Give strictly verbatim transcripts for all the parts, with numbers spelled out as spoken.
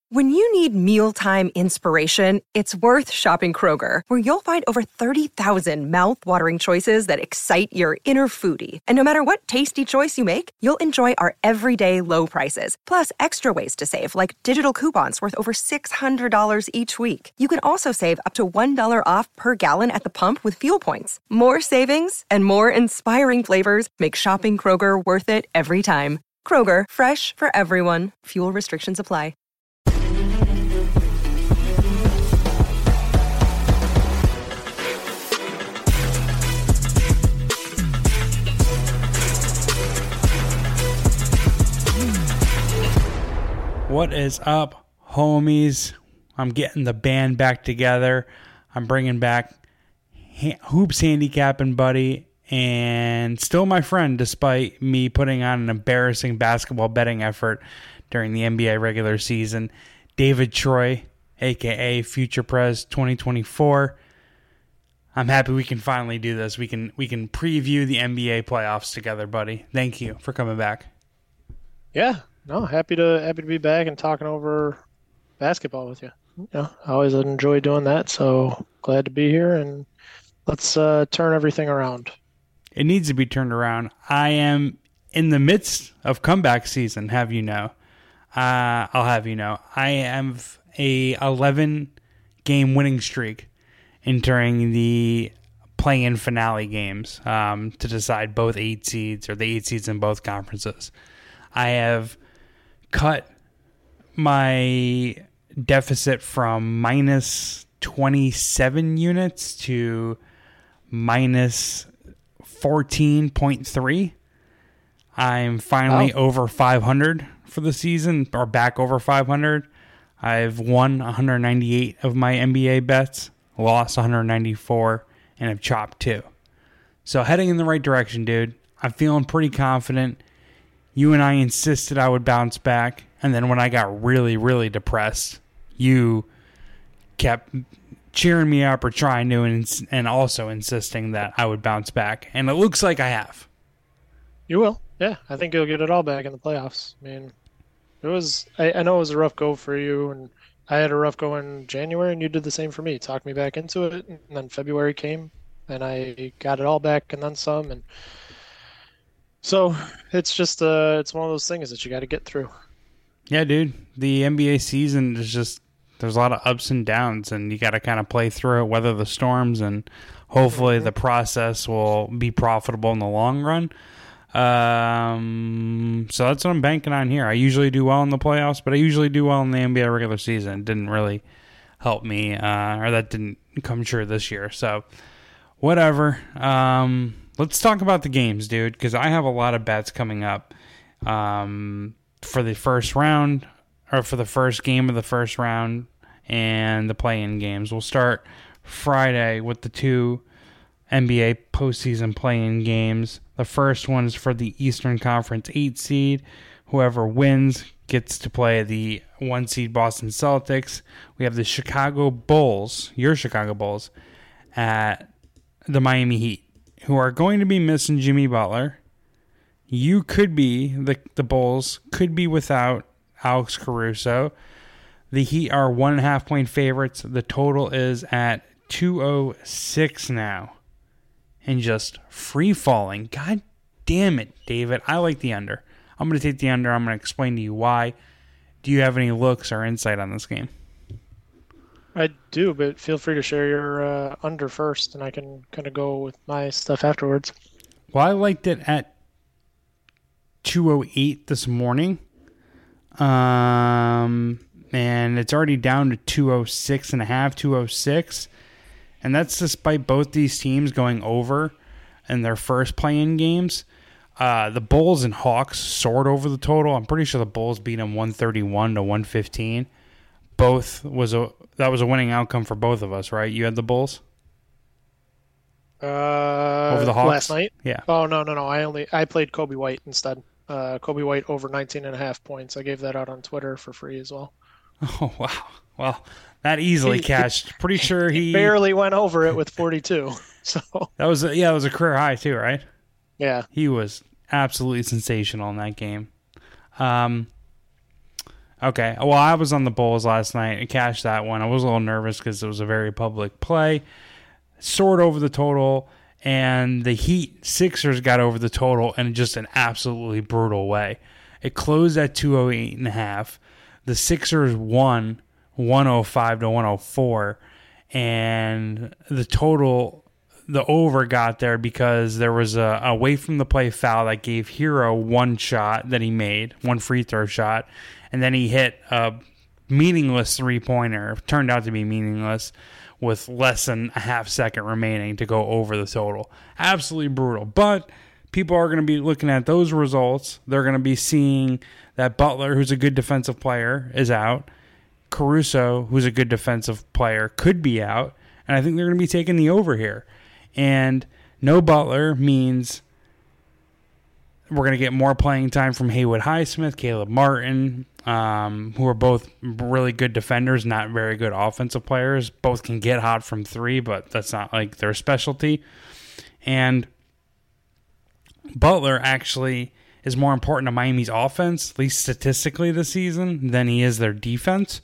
When you need mealtime inspiration, it's worth shopping Kroger, where you'll find over thirty thousand mouth-watering choices that excite your inner foodie. And no matter what tasty choice you make, you'll enjoy our everyday low prices, plus extra ways to save, like digital coupons worth over six hundred dollars each week. You can also save up to one dollar off per gallon at the pump with fuel points. More savings and more inspiring flavors make shopping Kroger worth it every time. Kroger, fresh for everyone. Fuel restrictions apply. What is up, homies? I'm getting the band back together. I'm bringing back Hoops handicapping buddy and still my friend, despite me putting on an embarrassing basketball betting effort during the N B A regular season. David Troy, a k a. Future Prez twenty twenty-four. I'm happy we can finally do this. We can we can preview the N B A playoffs together, buddy. Thank you for coming back. Yeah. No, happy to happy to be back and talking over basketball with you. You know, I always enjoy doing that, so glad to be here, and let's uh, turn everything around. It needs to be turned around. I am in the midst of comeback season, have you know. Uh, I'll have you know. I have a eleven-game winning streak entering the play-in finale games um, to decide both eight seeds, or the eight seeds in both conferences. I have cut my deficit from minus twenty-seven units to minus fourteen point three. I'm finally oh. over five hundred for the season, or back over five hundred. I've won one hundred ninety-eight of my N B A bets, lost one hundred ninety-four, and have chopped two. So heading in the right direction, dude. I'm feeling pretty confident. You and I insisted I would bounce back, and then when I got really, really depressed, you kept cheering me up or trying to, and, and also insisting that I would bounce back. And it looks like I have. You will. Yeah, I think you'll get it all back in the playoffs. I mean, it was. I, I know it was a rough go for you, and I had a rough go in January, and you did the same for me. Talked me back into it, and then February came, and I got it all back and then some, and so it's just uh, it's one of those things that you got to get through. Yeah, dude. The N B A season is just, there's a lot of ups and downs, and you got to kind of play through it, weather the storms, and hopefully mm-hmm. the process will be profitable in the long run. Um, so that's what I'm banking on here. I usually do well in the playoffs, but I usually do well in the N B A regular season. It didn't really help me, uh, or that didn't come true this year. So whatever. Um, let's talk about the games, dude, because I have a lot of bets coming up um, for the first round, or for the first game of the first round and the play-in games. We'll start Friday with the two N B A postseason play-in games. The first one is for the Eastern Conference eight seed. Whoever wins gets to play the one seed Boston Celtics. We have the Chicago Bulls, your Chicago Bulls, at the Miami Heat, who are going to be missing Jimmy Butler. You could be, the, the Bulls could be without Alex Caruso. The Heat are one and a half point favorites. The total is at two oh six now. And just free falling. God damn it, David. I like the under. I'm going to take the under. I'm going to explain to you why. Do you have any looks or insight on this game? I do, but feel free to share your uh, under first, and I can kind of go with my stuff afterwards. Well, I liked it at two oh eight this morning. Um, and it's already down to two oh six and a half, two oh six. And that's despite both these teams going over in their first play-in games. Uh, the Bulls and Hawks soared over the total. I'm pretty sure the Bulls beat them one thirty-one to one fifteen. Both was a that was a winning outcome for both of us, right? You had the Bulls uh, over the Hawks last night. Yeah. Oh no, no, no. I only I played Kobe White instead. Uh, Kobe White over nineteen and a half points. I gave that out on Twitter for free as well. Oh wow. Well, that easily he, cashed. Pretty sure he, he barely went over it with forty-two. So that was a, yeah, it was a career high too, right? Yeah, he was absolutely sensational in that game. Um, Okay. Well, I was on the Bulls last night. I cashed that one. I was a little nervous because it was a very public play. Soared over the total, and the Heat Sixers got over the total in just an absolutely brutal way. It closed at two oh eight and a half. The Sixers won one oh five to one oh four, and the total, the over got there because there was a away from the play foul that gave Hero one shot that he made, one free throw shot, and then he hit a meaningless three-pointer. It turned out to be meaningless with less than a half second remaining to go over the total. Absolutely brutal. But people are going to be looking at those results. They're going to be seeing that Butler, who's a good defensive player, is out. Caruso, who's a good defensive player, could be out. And I think they're going to be taking the over here. And no Butler means we're going to get more playing time from Haywood Highsmith, Caleb Martin, um, who are both really good defenders, not very good offensive players. Both can get hot from three, but that's not like their specialty. And Butler actually is more important to Miami's offense, at least statistically this season, than he is their defense.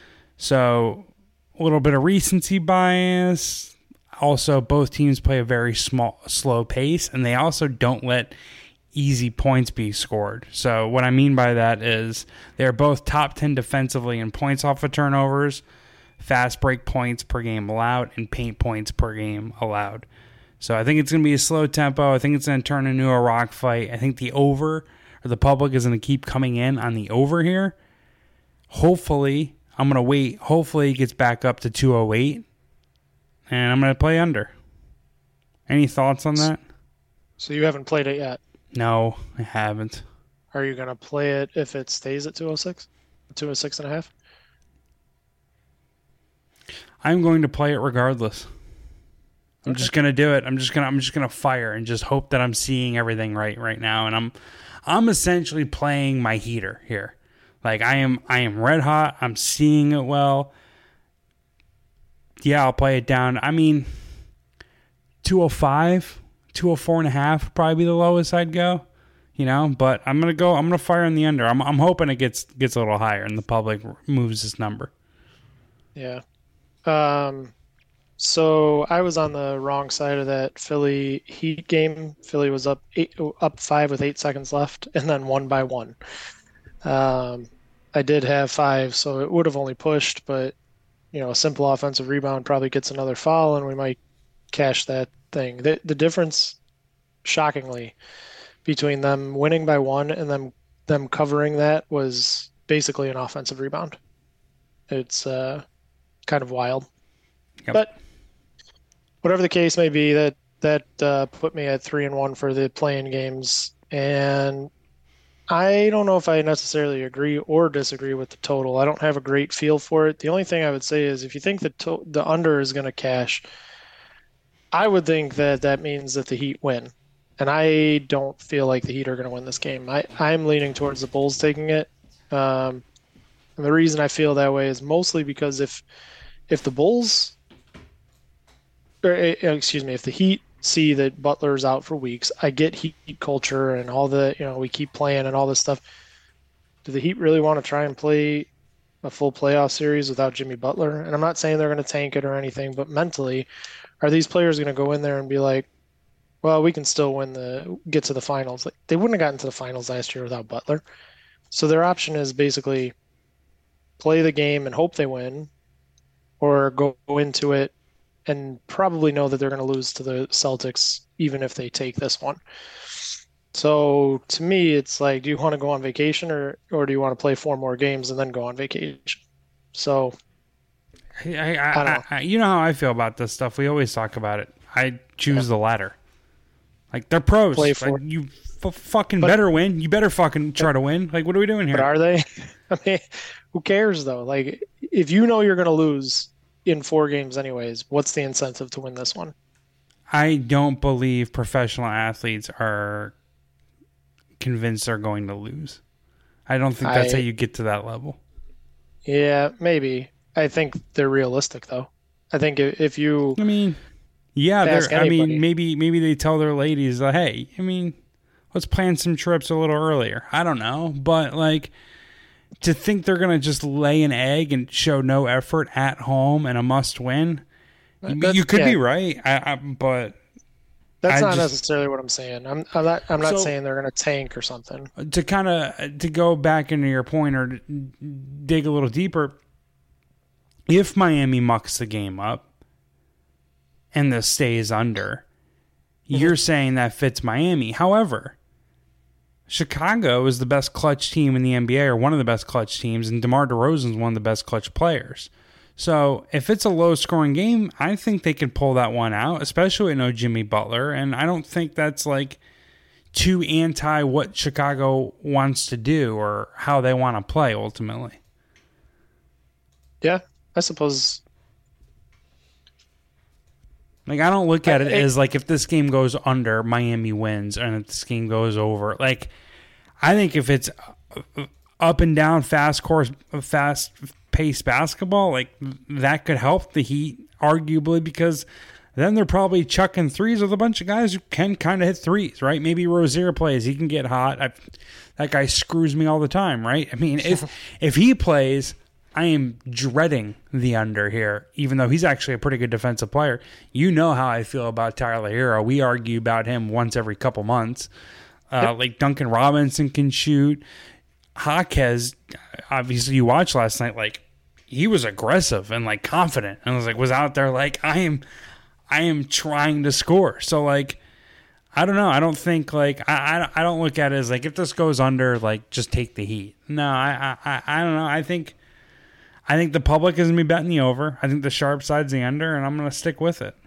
So a little bit of recency bias. Also, both teams play a very small, slow pace, and they also don't let easy points be scored. So what I mean by that is they're both top ten defensively in points off of turnovers, fast break points per game allowed, and paint points per game allowed. So I think it's going to be a slow tempo. I think it's going to turn into a rock fight. I think the over, or the public, is going to keep coming in on the over here. Hopefully, I'm going to wait. Hopefully it gets back up to two oh eight, and I'm going to play under. Any thoughts on that? So you haven't played it yet? No, I haven't. Are you going to play it if it stays at two oh six? two oh six and a half? I'm going to play it regardless. I'm okay. just going to do it. I'm just going to I'm just going to fire and just hope that I'm seeing everything right right now, and I'm I'm essentially playing my heater here. Like I am I am red hot. I'm seeing it well. Yeah, I'll play it down. I mean, two oh five, two oh four and a half would probably be the lowest I'd go, you know, but I'm going to go, I'm going to fire in the under. I'm I'm hoping it gets gets a little higher and the public moves this number. Yeah. Um, so I was on the wrong side of that Philly Heat game. Philly was up eight, up five with eight seconds left and then won by one. Um, I did have five, so it would have only pushed, but you know, a simple offensive rebound probably gets another foul and we might cash that thing. The the difference, shockingly, between them winning by one and them them covering that was basically an offensive rebound. It's uh, kind of wild. Yep. But whatever the case may be, that that uh, put me at three and one for the play-in games, and I don't know if I necessarily agree or disagree with the total. I don't have a great feel for it. The only thing I would say is if you think the to- the under is going to cash, I would think that that means that the Heat win. And I don't feel like the Heat are going to win this game. I, I'm leaning towards the Bulls taking it. Um, and the reason I feel that way is mostly because if if the Bulls, or excuse me, if the Heat see that Butler's out for weeks, I get Heat culture and all the, you know, we keep playing and all this stuff. Do the Heat really want to try and play a full playoff series without Jimmy Butler? And I'm not saying they're going to tank it or anything, but mentally, are these players going to go in there and be like, well, we can still win the, get to the finals? Like, they wouldn't have gotten to the finals last year without Butler. So their option is basically play the game and hope they win, or go into it and probably know that they're going to lose to the Celtics even if they take this one. So to me, it's like, do you want to go on vacation or, or do you want to play four more games and then go on vacation? So I, I, I, I, I you know how I feel about this stuff. We always talk about it. I choose yeah. the latter. Like, they're pros. Play for, like, you f- fucking but, better win. You better fucking try to win. Like, what are we doing here? But are they? I mean, who cares though? Like, if you know you're going to lose in four games anyways, what's the incentive to win this one? I don't believe professional athletes are convinced they're going to lose. I don't think that's I, how you get to that level. Yeah, maybe. I think they're realistic though. I think if you I mean, yeah, they're, I mean, maybe maybe they tell their ladies, uh, hey, I mean, let's plan some trips a little earlier. I don't know, but like, to think they're going to just lay an egg and show no effort at home and a must win, That, you could yeah, be right, I, I, but that's I not just- necessarily what I'm saying. I'm I'm not I'm not So- saying they're going to tank or something. to kind of to go back into your point or to dig a little deeper, if Miami mucks the game up and this stays under, you're saying that fits Miami. However, Chicago is the best clutch team in the N B A, or one of the best clutch teams, and DeMar DeRozan is one of the best clutch players. So if it's a low-scoring game, I think they could pull that one out, especially with no Jimmy Butler, and I don't think that's like too anti what Chicago wants to do or how they want to play ultimately. Yeah, I suppose. Like, I don't look at it I- I- as like if this game goes under, Miami wins, and if this game goes over. Like, I think if it's up and down, fast course, fast paced basketball, like that could help the Heat arguably, because then they're probably chucking threes with a bunch of guys who can kind of hit threes, right? Maybe Rozier plays, he can get hot. I, that guy screws me all the time, right? I mean, if if he plays, I am dreading the under here, even though he's actually a pretty good defensive player. You know how I feel about Tyler Hero. We argue about him once every couple months. Uh, Yep. Like Duncan Robinson can shoot. Jaquez, obviously you watched last night, like he was aggressive and like confident, and was like was out there like I am, I am trying to score. So like, I don't know. I don't think like I I, I don't look at it as like if this goes under, like just take the Heat. No, I I I don't know. I think. I think the public is going to be betting the over. I think the sharp side's the under, and I'm going to stick with it.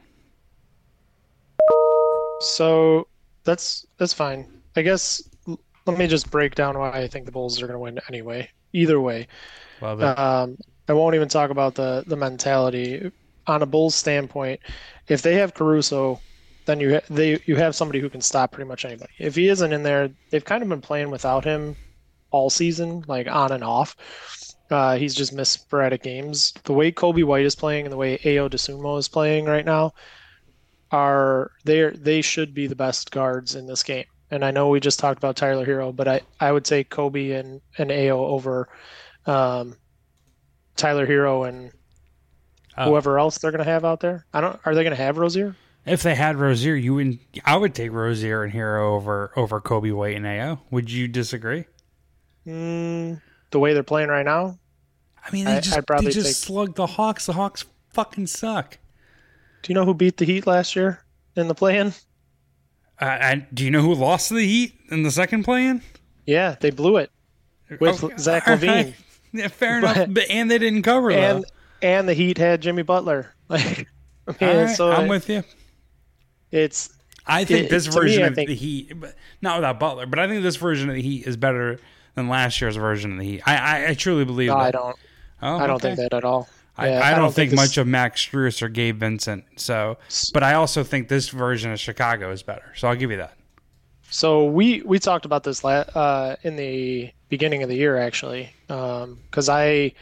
So that's that's fine. I guess l- let me just break down why I think the Bulls are going to win anyway. Either way, Love it. um, I won't even talk about the the mentality. On a Bulls standpoint, if they have Caruso, then you ha- they you have somebody who can stop pretty much anybody. If he isn't in there, they've kind of been playing without him all season, like on and off. Uh, he's just missed sporadic games. The way Kobe White is playing and the way Ayo DeSumo is playing right now, are they they should be the best guards in this game. And I know we just talked about Tyler Hero, but I, I would say Kobe and, and Ayo over um, Tyler Hero and Oh. whoever else they're going to have out there. I don't. Are they going to have Rozier? If they had Rozier, you would. I would take Rozier and Hero over over Kobe White and Ayo. Would you disagree? Mm, the way they're playing right now, I mean, they I- just I'd probably they just take- slugged the Hawks. The Hawks fucking suck. do you know who beat the Heat last year in the play-in? Uh, and do you know who lost to the Heat in the second play-in? Yeah, they blew it with Okay, Zach all Levine. right. Yeah, fair enough. But- But, and they didn't cover and though. and the Heat had Jimmy Butler. Like, I mean, All right, so I'm with you. it's I think It- this to me, version I of think- the Heat, but not without Butler, but I think this version of the Heat is better than last year's version of the Heat. I I, I truly believe no, that. I don't. Oh, I don't okay. think that at all. I, Yeah, I, don't think, this- much of Max Strus or Gabe Vincent. So, but I also think this version of Chicago is better. So I'll give you that. So we we talked about this la- uh, in the beginning of the year, actually, because I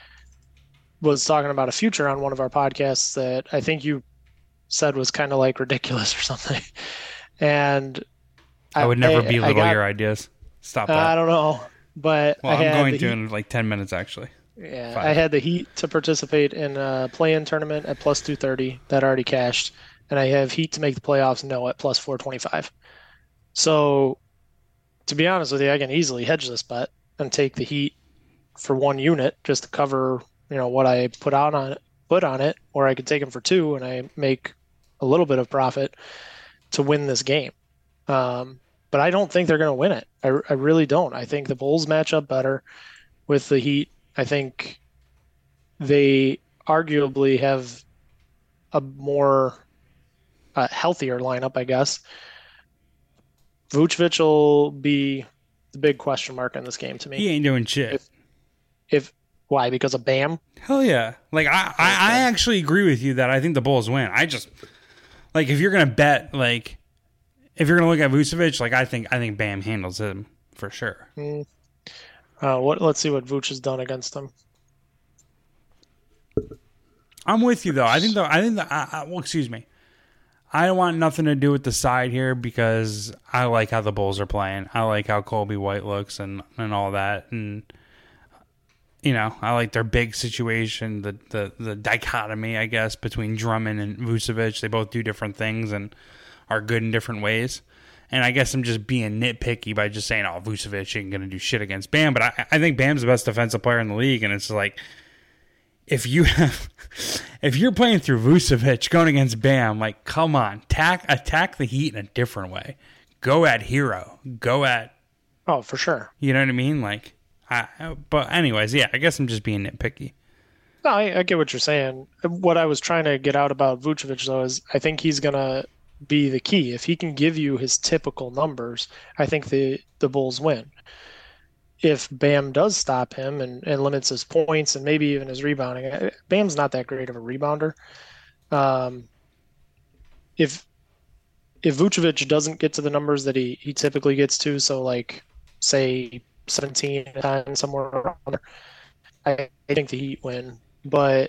was talking about a future on one of our podcasts that I think you said was kind of like ridiculous or something, and I, would never I belittle got- your ideas. Stop that. I don't know, but well, I I'm had going the to Heat- in like ten minutes, actually. Yeah, Five. I had the Heat to participate in a play-in tournament at plus two thirty that already cashed, and I have Heat to make the playoffs no at plus four twenty-five. So, to be honest with you, I can easily hedge this bet and take the Heat for one unit just to cover, you know, what I put out on it, put on it, or I could take them for two and I make a little bit of profit to win this game. Um, but I don't think they're going to win it. I, I really don't. I think the Bulls match up better with the Heat. I think they arguably have a more uh, healthier lineup, I guess. Vucevic will be the big question mark in this game to me. He ain't doing shit. If- If why? Because of Bam? Hell yeah. Like, I, I, I actually agree with you that I think the Bulls win. I just, like, if you're going to bet, like, if you're going to look at Vucevic, like, I think I think Bam handles him for sure. Mm. Uh, what? Let's see what Vuce has done against them. I'm with you though. I think though. I think that. I, I, well, excuse me. I want nothing to do with the side here because I like how the Bulls are playing. I like how Kobe White looks and, and all that. And you know, I like their big situation, the, the, the dichotomy, I guess, between Drummond and Vucevic. They both do different things and are good in different ways. And I guess I'm just being nitpicky by just saying, oh, Vucevic ain't going to do shit against Bam. But I, I think Bam's the best defensive player in the league. And it's like, if you have, if you're playing through Vucevic going against Bam, like, come on, attack, attack the Heat in a different way. Go at Hero. Go at. Oh, for sure. You know what I mean? Like, I, but anyways, yeah, I guess I'm just being nitpicky. No, I, I get what you're saying. What I was trying to get out about Vucevic, though, is I think he's going to be the key. If he can give you his typical numbers, I think the, the Bulls win. If Bam does stop him and, and limits his points and maybe even his rebounding, Bam's not that great of a rebounder. Um, if if Vucevic doesn't get to the numbers that he, he typically gets to, so like, say, seventeen times somewhere around there, I, I think the Heat win. But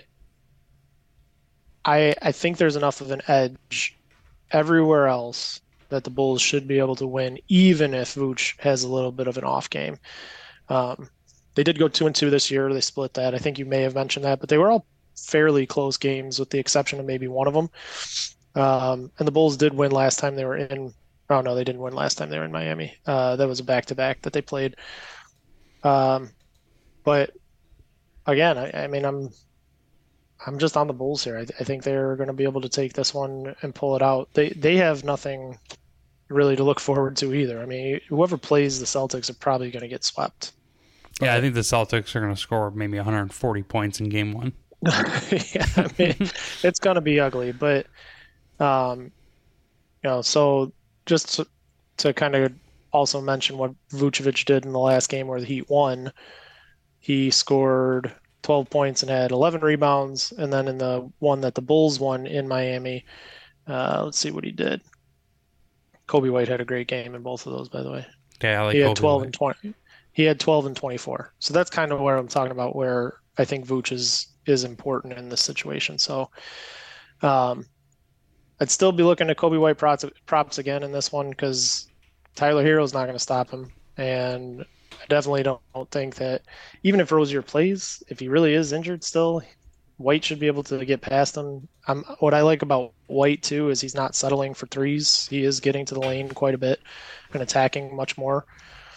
I I think there's enough of an edge everywhere else that the Bulls should be able to win, even if Vooch has a little bit of an off game. Um, they did go two and two this year. They split that. I think you may have mentioned that, but they were all fairly close games with the exception of maybe one of them. Um, and the Bulls did win last time they were in. Oh no, they didn't win last time they were in Miami. Uh, that was a back-to-back that they played. Um, but again, I, I mean, I'm I'm just on the Bulls here. I, I think they're going to be able to take this one and pull it out. They they have nothing really to look forward to either. I mean, whoever plays the Celtics are probably going to get swept. Yeah, I think the Celtics are going to score maybe one hundred forty points in game one. Yeah, I mean, it's going to be ugly, but um, you know, so just to, to kind of also mention what Vucevic did in the last game where the Heat won, he scored twelve points and had eleven rebounds, and then in the one that the Bulls won in Miami, uh, let's see what he did. Kobe White had a great game in both of those, by the way. Yeah, I like he had Kobe twelve White. and twenty. He had twelve and twenty-four. So that's kind of where I'm talking about, where I think Vooch is is important in this situation. So, um, I'd still be looking at Kobe White props, props again in this one because Tyler Hero's not going to stop him, and I definitely don't, don't think that even if Rozier plays, if he really is injured still, White should be able to get past him. Um, what I like about White, too, is he's not settling for threes. He is getting to the lane quite a bit and attacking much more.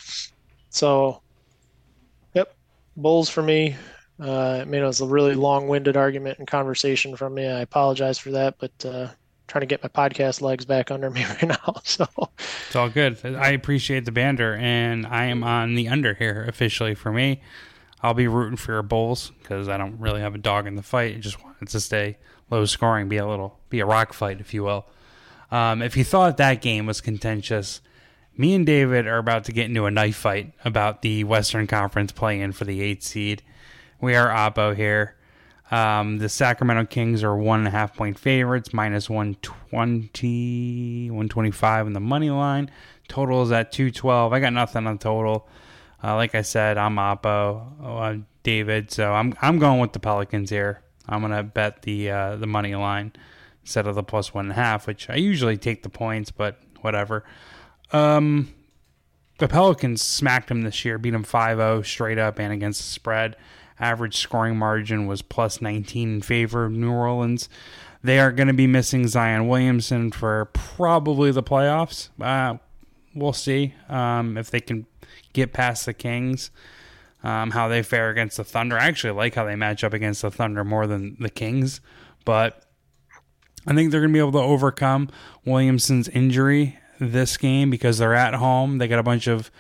So, yep, Bulls for me. Uh, I mean, it was a really long-winded argument and conversation from me. I apologize for that, but uh, trying to get my podcast legs back under me right now. So it's all good. I appreciate the banter, and I am on the under here officially for me. I'll be rooting for your Bulls because I don't really have a dog in the fight. I just want it to stay low scoring, be a little, be a rock fight, if you will. Um, if you thought that game was contentious, me and David are about to get into a knife fight about the Western Conference play-in for the eighth seed. We are Oppo here. Um, the Sacramento Kings are one and a half point favorites, minus one twenty, one twenty-five in the money line. Total is at two twelve. I got nothing on total. Uh, like I said, I'm Oppo, uh, David, so I'm I'm going with the Pelicans here. I'm gonna bet the uh, the money line instead of the plus one and a half, which I usually take the points, but whatever. Um, the Pelicans smacked them this year, beat them five oh straight up and against the spread. Average scoring margin was plus nineteen in favor of New Orleans. They are going to be missing Zion Williamson for probably the playoffs. Uh, we'll see um, if they can get past the Kings, um, how they fare against the Thunder. I actually like how they match up against the Thunder more than the Kings, but I think they're going to be able to overcome Williamson's injury this game because they're at home. They got a bunch of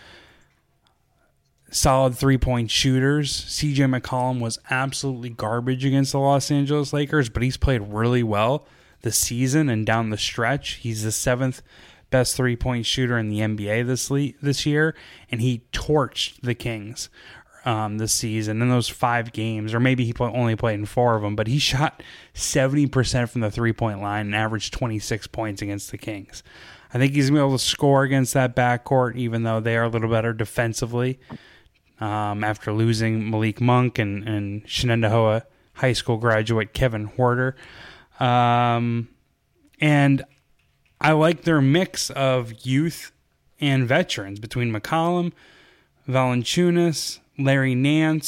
solid three-point shooters. C J McCollum was absolutely garbage against the Los Angeles Lakers, but he's played really well this season and down the stretch. He's the seventh best three-point shooter in the N B A this le- this year, and he torched the Kings um, this season in those five games, or maybe he play- only played in four of them, but he shot seventy percent from the three-point line and averaged twenty-six points against the Kings. I think he's going to be able to score against that backcourt, even though they are a little better defensively. Um, after losing Malik Monk and, and Shenandoah High School graduate Kevin Huerter. Um, and I like their mix of youth and veterans between McCollum, Valanciunas, Larry Nance,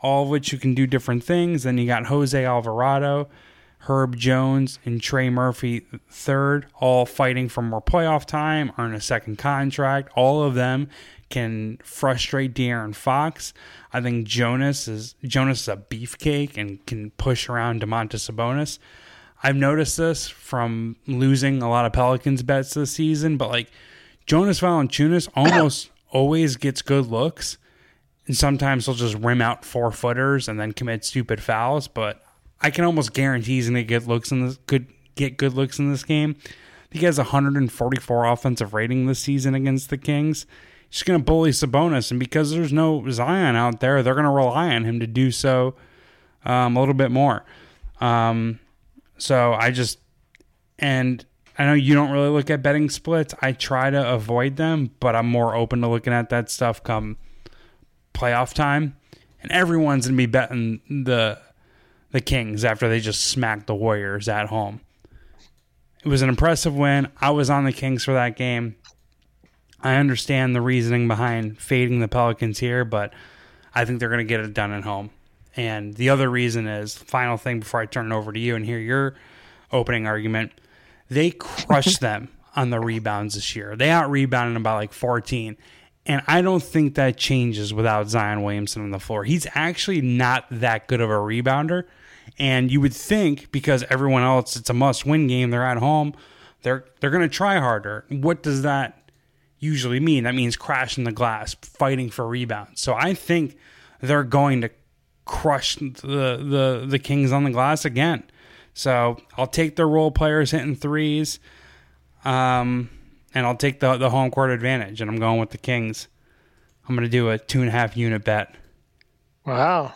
all of which you can do different things. Then you got Jose Alvarado, Herb Jones, and Trey Murphy third, all fighting for more playoff time, earn a second contract. All of them can frustrate De'Aaron Fox. I think Jonas is Jonas is a beefcake and can push around Domantas Sabonis. I've noticed this from losing a lot of Pelicans bets this season, but like Jonas Valanciunas almost always gets good looks, and sometimes he'll just rim out four footers and then commit stupid fouls. But I can almost guarantee he's going to get looks in this good get good looks in this game. He has a one hundred forty-four offensive rating this season against the Kings. He's going to bully Sabonis, and because there's no Zion out there, they're going to rely on him to do so um, a little bit more. Um, so I just, and I know you don't really look at betting splits. I try to avoid them, but I'm more open to looking at that stuff come playoff time. And everyone's going to be betting the the Kings after they just smacked the Warriors at home. It was an impressive win. I was on the Kings for that game. I understand the reasoning behind fading the Pelicans here, but I think they're going to get it done at home. And the other reason is, final thing before I turn it over to you and hear your opening argument, they crushed them on the rebounds this year. They out-rebounded them by like fourteen. And I don't think that changes without Zion Williamson on the floor. He's actually not that good of a rebounder. And you would think, because everyone else, it's a must-win game, they're at home, they're they're going to try harder. What does that usually mean? That means crashing the glass, fighting for rebounds. So I think they're going to crush the the, the Kings on the glass again. So I'll take the role players hitting threes, um, and I'll take the, the home court advantage, and I'm going with the Kings. I'm going to do a two-and-a-half unit bet. Wow.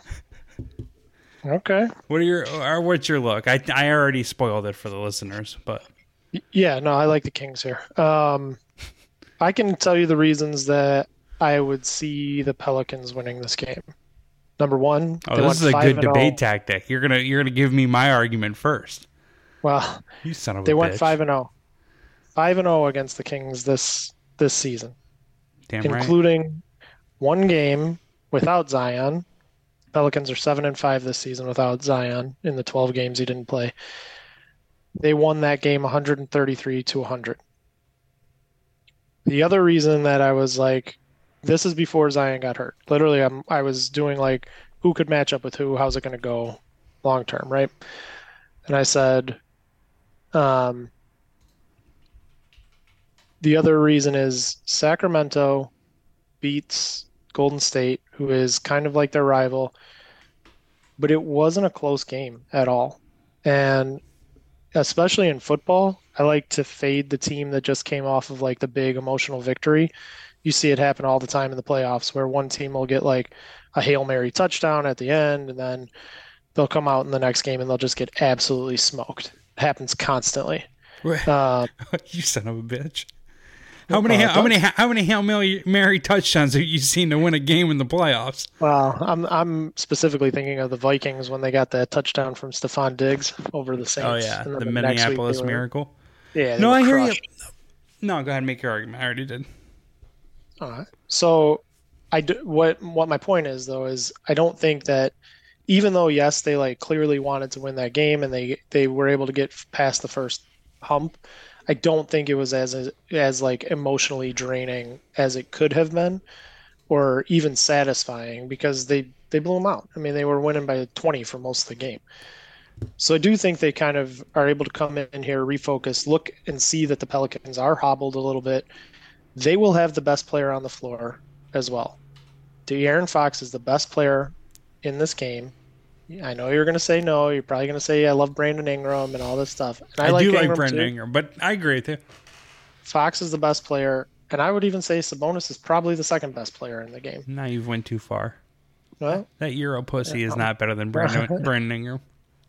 Okay. What are your or what's your look? I I already spoiled it for the listeners, but yeah, no, I like the Kings here. Um, I can tell you the reasons that I would see the Pelicans winning this game. Number one, oh, this is a good debate tactic. You're gonna you're gonna give me my argument first. Well, you son of a they bitch. went five and zero, five and zero against the Kings this this season, Damn including right. one game without Zion. Pelicans are seven and five this season without Zion in the twelve games he didn't play. They won that game one thirty-three to one hundred. The other reason that I was like, this is before Zion got hurt. Literally, I'm, I was doing like, who could match up with who? How's it going to go long term, right? And I said, um, the other reason is Sacramento beats Golden State, who is kind of like their rival, but it wasn't a close game at all. And especially in football, I like to fade the team that just came off of like the big emotional victory. You see it happen all the time in the playoffs where one team will get like a Hail Mary touchdown at the end, and then they'll come out in the next game and they'll just get absolutely smoked. It happens constantly. Uh, you son of a bitch. How many uh, how many how many Hail Mary touchdowns have you seen to win a game in the playoffs? Well, I'm I'm specifically thinking of the Vikings when they got that touchdown from Stephon Diggs over the Saints. Oh yeah, the, the Minneapolis Miracle. Were, yeah. No, I hear crushed. you. No, go ahead and make your argument. I already did. All right. So, I do, what what my point is though is I don't think that even though yes they like clearly wanted to win that game and they they were able to get past the first hump, I don't think it was as, as as like emotionally draining as it could have been, or even satisfying because they they blew them out. I mean, they were winning by twenty for most of the game. So I do think they kind of are able to come in here, refocus, look and see that the Pelicans are hobbled a little bit. They will have the best player on the floor as well. De'Aaron Fox is the best player in this game. I know you're going to say no. You're probably going to say I love Brandon Ingram and all this stuff. And I, I like do Ingram like Brandon too. Ingram, but I agree with you. Fox is the best player, and I would even say Sabonis is probably the second best player in the game. Now you've went too far. What? That Euro pussy is not better than Brandon, Brandon Ingram.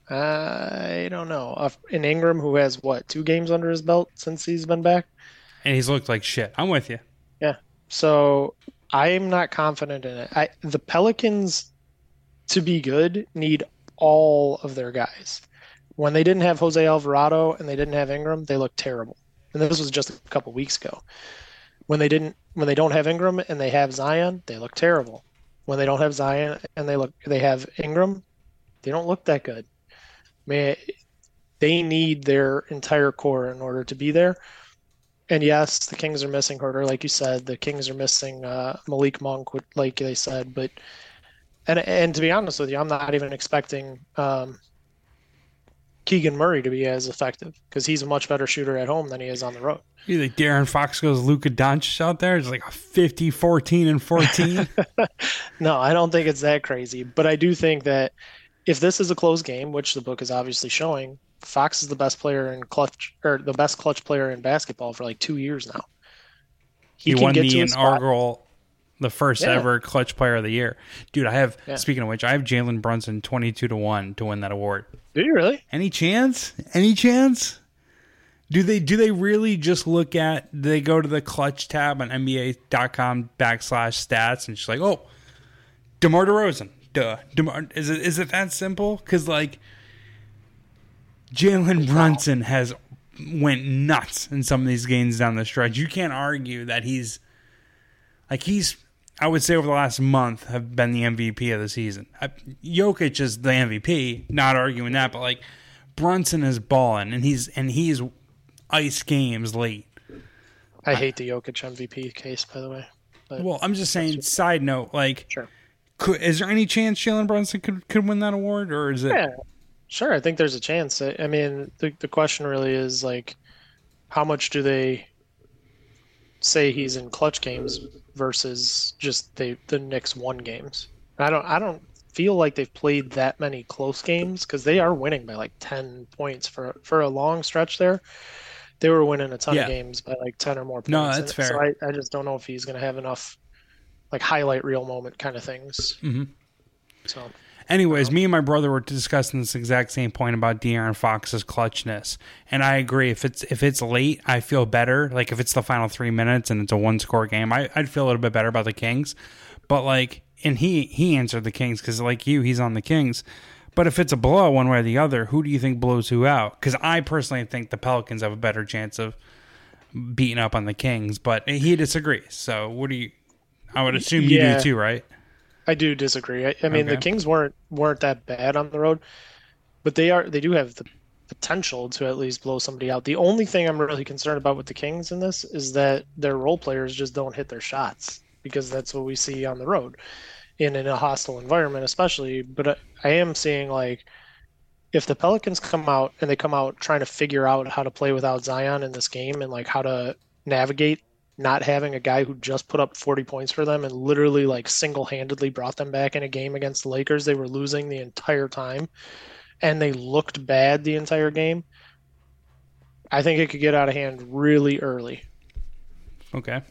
I don't know. Uh, in Ingram, who has, what, two games under his belt since he's been back? And he's looked like shit. I'm with you. Yeah. So I'm not confident in it. I, the Pelicans, to be good, need all of their guys. When they didn't have Jose Alvarado and they didn't have Ingram, they looked terrible. And this was just a couple weeks ago. When they didn't, when they don't have Ingram and they have Zion, they look terrible. when they don't have Zion and they look they have Ingram, they don't look that good. I mean, they need their entire core in order to be there. And yes, the Kings are missing Herter, like you said. The Kings are missing uh, Malik Monk, like they said. But and and to be honest with you, I'm not even expecting um, Keegan Murray to be as effective because he's a much better shooter at home than he is on the road. You think Darren Fox goes Luka Doncic out there? It's like a fifty, fourteen, and fourteen. No, I don't think it's that crazy. But I do think that if this is a close game, which the book is obviously showing, Fox is the best player in clutch or the best clutch player in basketball for like two years now. He, he won the inaugural, the first yeah. ever clutch player of the year. Dude, I have, yeah. speaking of which, I have Jalen Brunson twenty-two to one to win that award. Do you really? Any chance? Any chance? Do they do they really just look at, do they go to the clutch tab on N B A dot com backslash stats and just like, oh, DeMar DeRozan. Duh. DeMar, is it is it that simple? Because, like, Jalen Brunson has went nuts in some of these games down the stretch. You can't argue that he's, like, he's, I would say over the last month, have been the M V P of the season. I, Jokic is the M V P, not arguing that, but, like, Brunson is balling, and he's and he's ice games late. I hate the Jokic M V P case, by the way. But well, I'm just saying, side note, like, sure. Could, is there any chance Jalen Brunson could, could win that award, or is it? Yeah, sure. I think there's a chance. I, I mean, the the question really is, like, how much do they say he's in clutch games versus just they the Knicks won games? I don't I don't feel like they've played that many close games because they are winning by like ten points for for a long stretch there. They were winning a ton yeah. of games by like ten or more points. No, that's fair. So I, I just don't know if he's going to have enough like highlight reel moment kind of things. Mm-hmm. So, anyways, um, me and my brother were discussing this exact same point about De'Aaron Fox's clutchness, and I agree. If it's if it's late, I feel better. Like if it's the final three minutes and it's a one score game, I, I'd feel a little bit better about the Kings. But like, and he he answered the Kings because like you, he's on the Kings. But if it's a blowout one way or the other, who do you think blows who out? Because I personally think the Pelicans have a better chance of beating up on the Kings, but he disagrees. So what do you? I would assume you yeah, do too, right? I do disagree. I, I mean, okay. the Kings weren't weren't that bad on the road, but they are they do have the potential to at least blow somebody out. The only thing I'm really concerned about with the Kings in this is that their role players just don't hit their shots because that's what we see on the road in, in a hostile environment, especially. But I, I am seeing like if the Pelicans come out and they come out trying to figure out how to play without Zion in this game and like how to navigate not having a guy who just put up forty points for them and literally like single-handedly brought them back in a game against the Lakers. They were losing the entire time and they looked bad the entire game. I think it could get out of hand really early. Okay.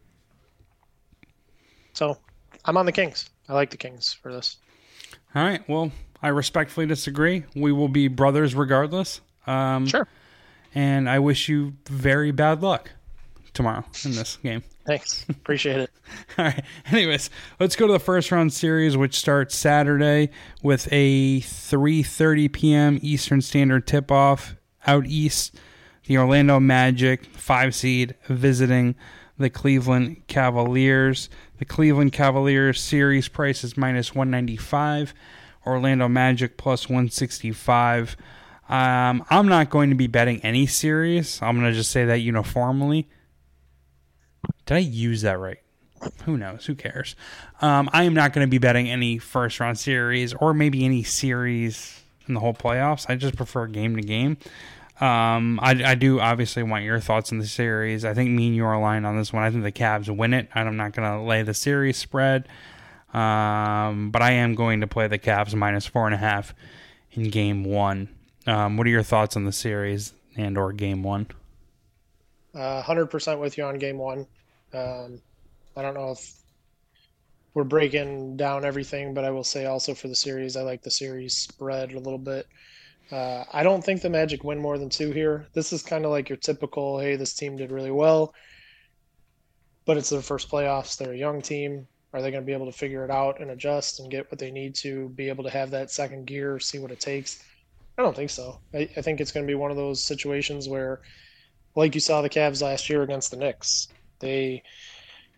So I'm on the Kings. I like the Kings for this. All right. Well, I respectfully disagree. We will be brothers regardless. Um, sure. And I wish you very bad luck tomorrow in this game. Thanks. Appreciate it. All right. Anyways, let's go to the first round series, which starts Saturday with a three thirty p.m. Eastern Standard tip-off out east. The Orlando Magic, five seed, visiting the Cleveland Cavaliers. The Cleveland Cavaliers series price is minus one ninety-five. Orlando Magic plus one sixty-five. Um, I'm not going to be betting any series. I'm going to just say that uniformly. Did I use that right? Who knows? Who cares? Um, I am not going to be betting any first round series or maybe any series in the whole playoffs. I just prefer game to game. Um, I, I do obviously want your thoughts on the series. I think me and you are aligned on this one. I think the Cavs win it. I'm not going to lay the series spread. Um, but I am going to play the Cavs minus four and a half in game one. Um, what are your thoughts on the series and or game one? Uh, one hundred percent with you on game one. Um, I don't know if we're breaking down everything, but I will say also for the series, I like the series spread a little bit. Uh, I don't think the Magic win more than two here. This is kind of like your typical, hey, this team did really well, but it's their first playoffs. They're a young team. Are they going to be able to figure it out and adjust and get what they need to be able to have that second gear, see what it takes? I don't think so. I, I think it's going to be one of those situations where, like you saw the Cavs last year against the Knicks, they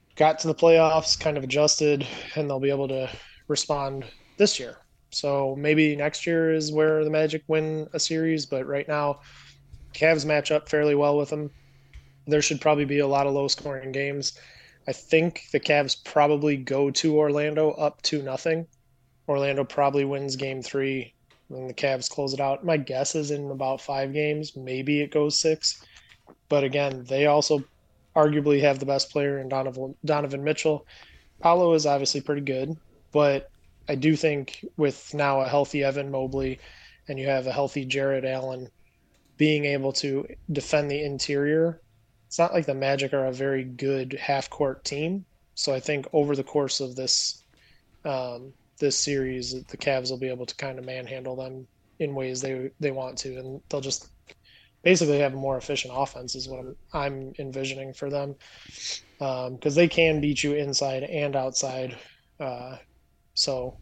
got to the playoffs, kind of adjusted, and they'll be able to respond this year. So maybe next year is where the Magic win a series, but right now, Cavs match up fairly well with them. There should probably be a lot of low-scoring games. I think the Cavs probably go to Orlando up to nothing. Orlando probably wins game three, and the Cavs close it out. My guess is in about five games, maybe it goes six. But again, they also arguably have the best player in Donovan, Donovan Mitchell. Paolo is obviously pretty good, but I do think with now a healthy Evan Mobley and you have a healthy Jared Allen being able to defend the interior, it's not like the Magic are a very good half-court team. So I think over the course of this um, this series, the Cavs will be able to kind of manhandle them in ways they they want to, and they'll just basically have a more efficient offense is what I'm, I'm envisioning for them, because um, they can beat you inside and outside. Uh, so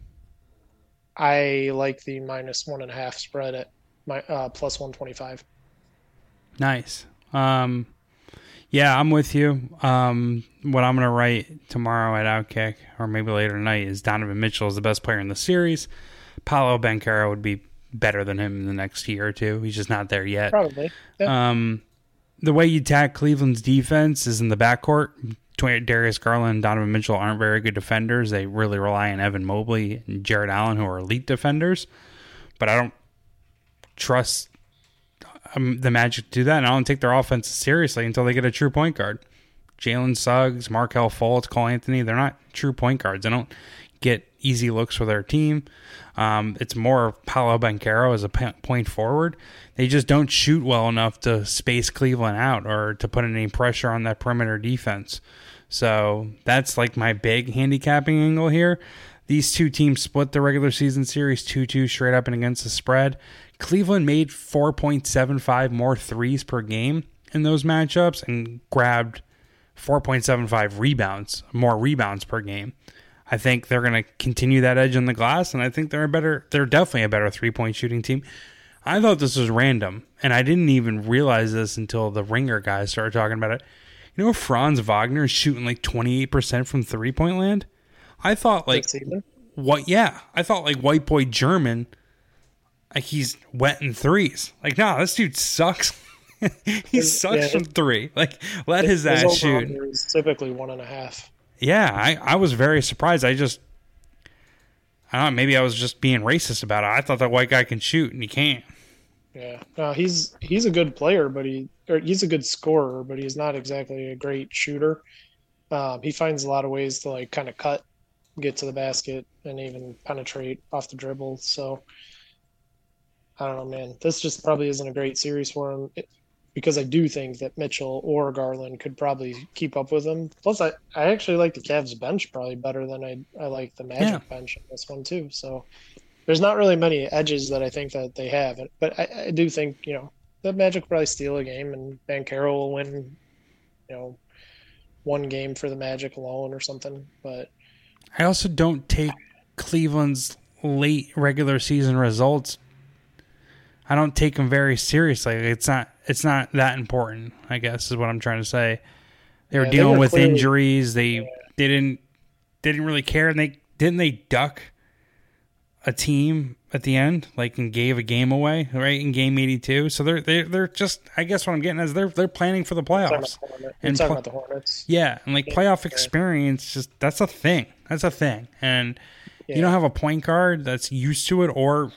I like the minus one and a half spread at my uh, plus one twenty-five. Nice. Um, yeah, I'm with you. Um, what I'm going to write tomorrow at Outkick, or maybe later tonight, is Donovan Mitchell is the best player in the series. Paolo Banchero would be better than him in the next year or two. He's just not there yet. Probably. Yeah. Um, the way you attack Cleveland's defense is in the backcourt. Darius Garland and Donovan Mitchell aren't very good defenders. They really rely on Evan Mobley and Jared Allen, who are elite defenders. But I don't trust um, the Magic to do that, and I don't take their offense seriously until they get a true point guard. Jalen Suggs, Markelle Fultz, Cole Anthony, they're not true point guards. They don't get easy looks for their team. Um, it's more Paolo Banchero as a point forward. They just don't shoot well enough to space Cleveland out or to put any pressure on that perimeter defense. So that's like my big handicapping angle here. These two teams split the regular season series two two straight up and against the spread. Cleveland made four point seven five more threes per game in those matchups and grabbed four point seven five rebounds, more rebounds per game. I think they're going to continue that edge on the glass, and I think they're a better, they're definitely a better three-point shooting team. I thought this was random, and I didn't even realize this until the Ringer guys started talking about it. You know, Franz Wagner is shooting like twenty-eight percent from three-point land? I thought like, what? Yeah, I thought like white boy German, like he's wetting threes. Like, no, this dude sucks. he sucks yeah, from three. Like, let his, his ass shoot. Is typically one and a half. Yeah, I, I was very surprised. I just, I don't know, maybe I was just being racist about it. I thought that white guy can shoot, and he can't. Yeah, no, he's he's a good player, but he or he's a good scorer, but he's not exactly a great shooter. Um, he finds a lot of ways to like kind of cut, get to the basket, and even penetrate off the dribble. So I don't know, man. This just probably isn't a great series for him. It, because I do think that Mitchell or Garland could probably keep up with him. Plus, I, I actually like the Cavs bench probably better than I I like the Magic yeah. bench in this one too. So there's not really many edges that I think that they have. But I, I do think, you know, the Magic will probably steal a game and Banchero will win, you know, one game for the Magic alone or something. But I also don't take Cleveland's late regular season results. I don't take them very seriously. It's not it's not that important, I guess, is what I'm trying to say. They were yeah, dealing they were with clearly, injuries. They yeah. they didn't they didn't really care, and they didn't they duck a team at the end, like, and gave a game away, right, in game eighty-two. So they're they they're just, I guess what I'm getting is they're they're planning for the playoffs. You're and talking pl- about the Hornets. Yeah, and like yeah. playoff experience, just that's a thing. That's a thing, and yeah. you don't have a point guard that's used to it or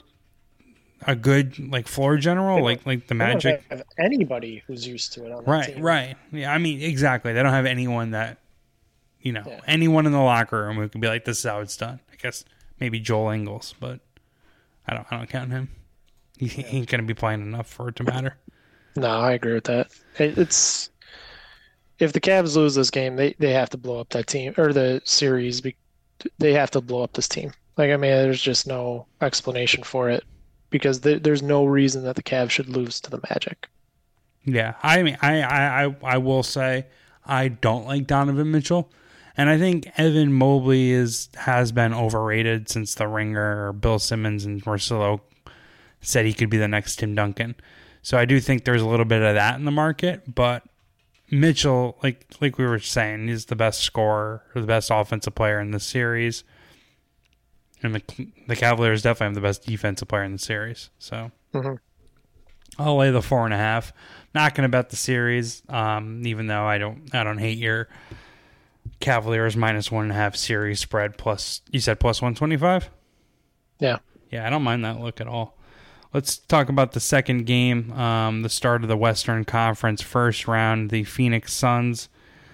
a good like floor general like like the Magic. They don't have anybody who's used to it on that right team. right yeah I mean exactly they don't have anyone that you know yeah. anyone in the locker room who could be like, this is how it's done. I guess maybe Joel Ingles, but I don't I don't count him. He, yeah. he ain't gonna be playing enough for it to matter. No, I agree with that. It's if the Cavs lose this game, they they have to blow up that team or the series. They have to blow up this team. Like, I mean, there's just no explanation for it. Because there's no reason that the Cavs should lose to the Magic. Yeah, I mean, I, I, I will say I don't like Donovan Mitchell, and I think Evan Mobley is has been overrated since the Ringer or Bill Simmons and Marcelo said he could be the next Tim Duncan. So I do think there's a little bit of that in the market, but Mitchell, like like we were saying, he's the best scorer or the best offensive player in the series. And the the Cavaliers definitely have the best defensive player in the series. So mm-hmm. I'll lay the four and a half. Not going to bet the series, um, even though I don't I don't hate your Cavaliers minus one and a half series spread plus. You said plus one twenty five. Yeah, yeah, I don't mind that look at all. Let's talk about the second game, um, the start of the Western Conference first round. The Phoenix Suns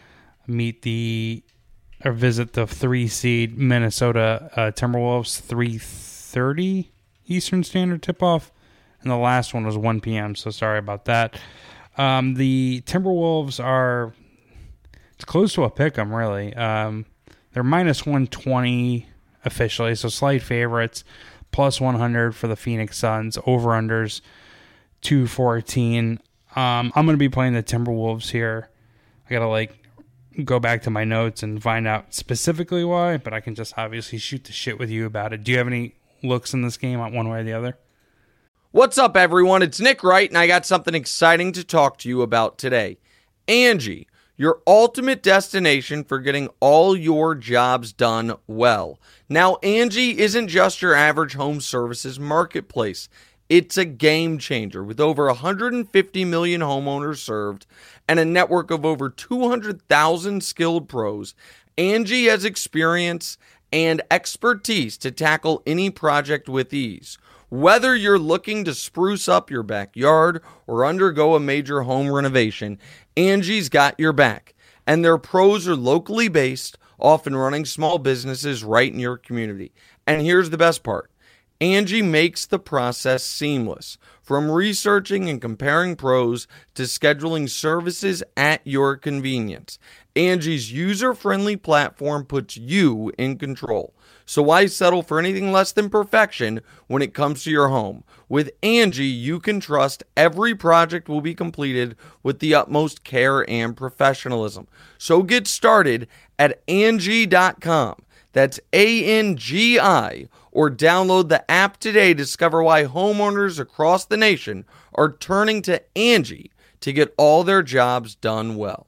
meet the or visit the three seed Minnesota uh, Timberwolves. three thirty Eastern Standard tip off, and the last one was one p.m. So sorry about that. Um, the Timberwolves are it's close to a pick 'em really. Um, they're minus one twenty officially, so slight favorites. Plus one hundred for the Phoenix Suns. Over-unders two fourteen. Um, I'm going to be playing the Timberwolves here. I got to like go back to my notes and find out specifically why, but I can just obviously shoot the shit with you about it. Do you have any looks in this game one way or the other? What's up, everyone? It's Nick Wright, and I got something exciting to talk to you about today. Angie, your ultimate destination for getting all your jobs done well. Now, Angie isn't just your average home services marketplace. It's a game changer with over one hundred fifty million homeowners served and a network of over two hundred thousand skilled pros. Angie has experience and expertise to tackle any project with ease. Whether you're looking to spruce up your backyard or undergo a major home renovation, Angie's got your back. And their pros are locally based, often running small businesses right in your community. And here's the best part. Angie makes the process seamless. From researching and comparing pros to scheduling services at your convenience. Angie's user-friendly platform puts you in control. So why settle for anything less than perfection when it comes to your home? With Angie, you can trust every project will be completed with the utmost care and professionalism. So get started at Angie dot com. That's A N G I. Or download the app today to discover why homeowners across the nation are turning to Angie to get all their jobs done well.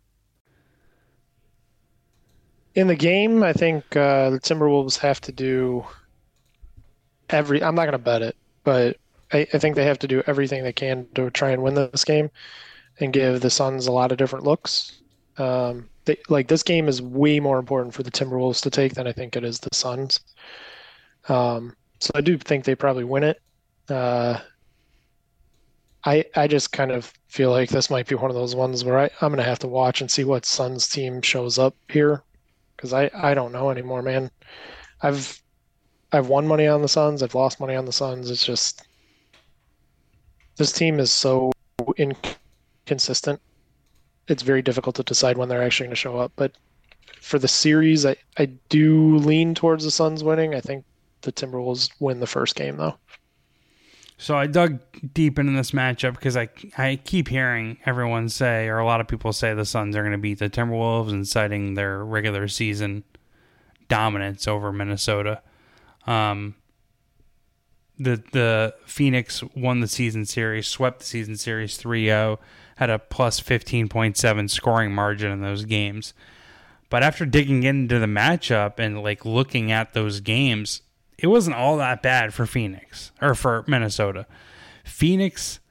In the game, I think uh, the Timberwolves have to do every. I'm not going to bet it, but I, I think they have to do everything they can to try and win this game and give the Suns a lot of different looks. Um, they, like this game is way more important for the Timberwolves to take than I think it is the Suns. Um, so I do think they probably win it. Uh, I I just kind of feel like this might be one of those ones where I, I'm going to have to watch and see what Suns team shows up here. Because I, I don't know anymore, man. I've I've won money on the Suns. I've lost money on the Suns. It's just this team is so inconsistent. It's very difficult to decide when they're actually going to show up. But for the series, I, I do lean towards the Suns winning. I think the Timberwolves win the first game, though. So I dug deep into this matchup because I, I keep hearing everyone say, or a lot of people say, the Suns are going to beat the Timberwolves and citing their regular season dominance over Minnesota. Um, the the Phoenix won the season series, swept the season series three oh, had a plus fifteen point seven scoring margin in those games. But after digging into the matchup and like looking at those games, it wasn't all that bad for Phoenix, or for Minnesota. Phoenix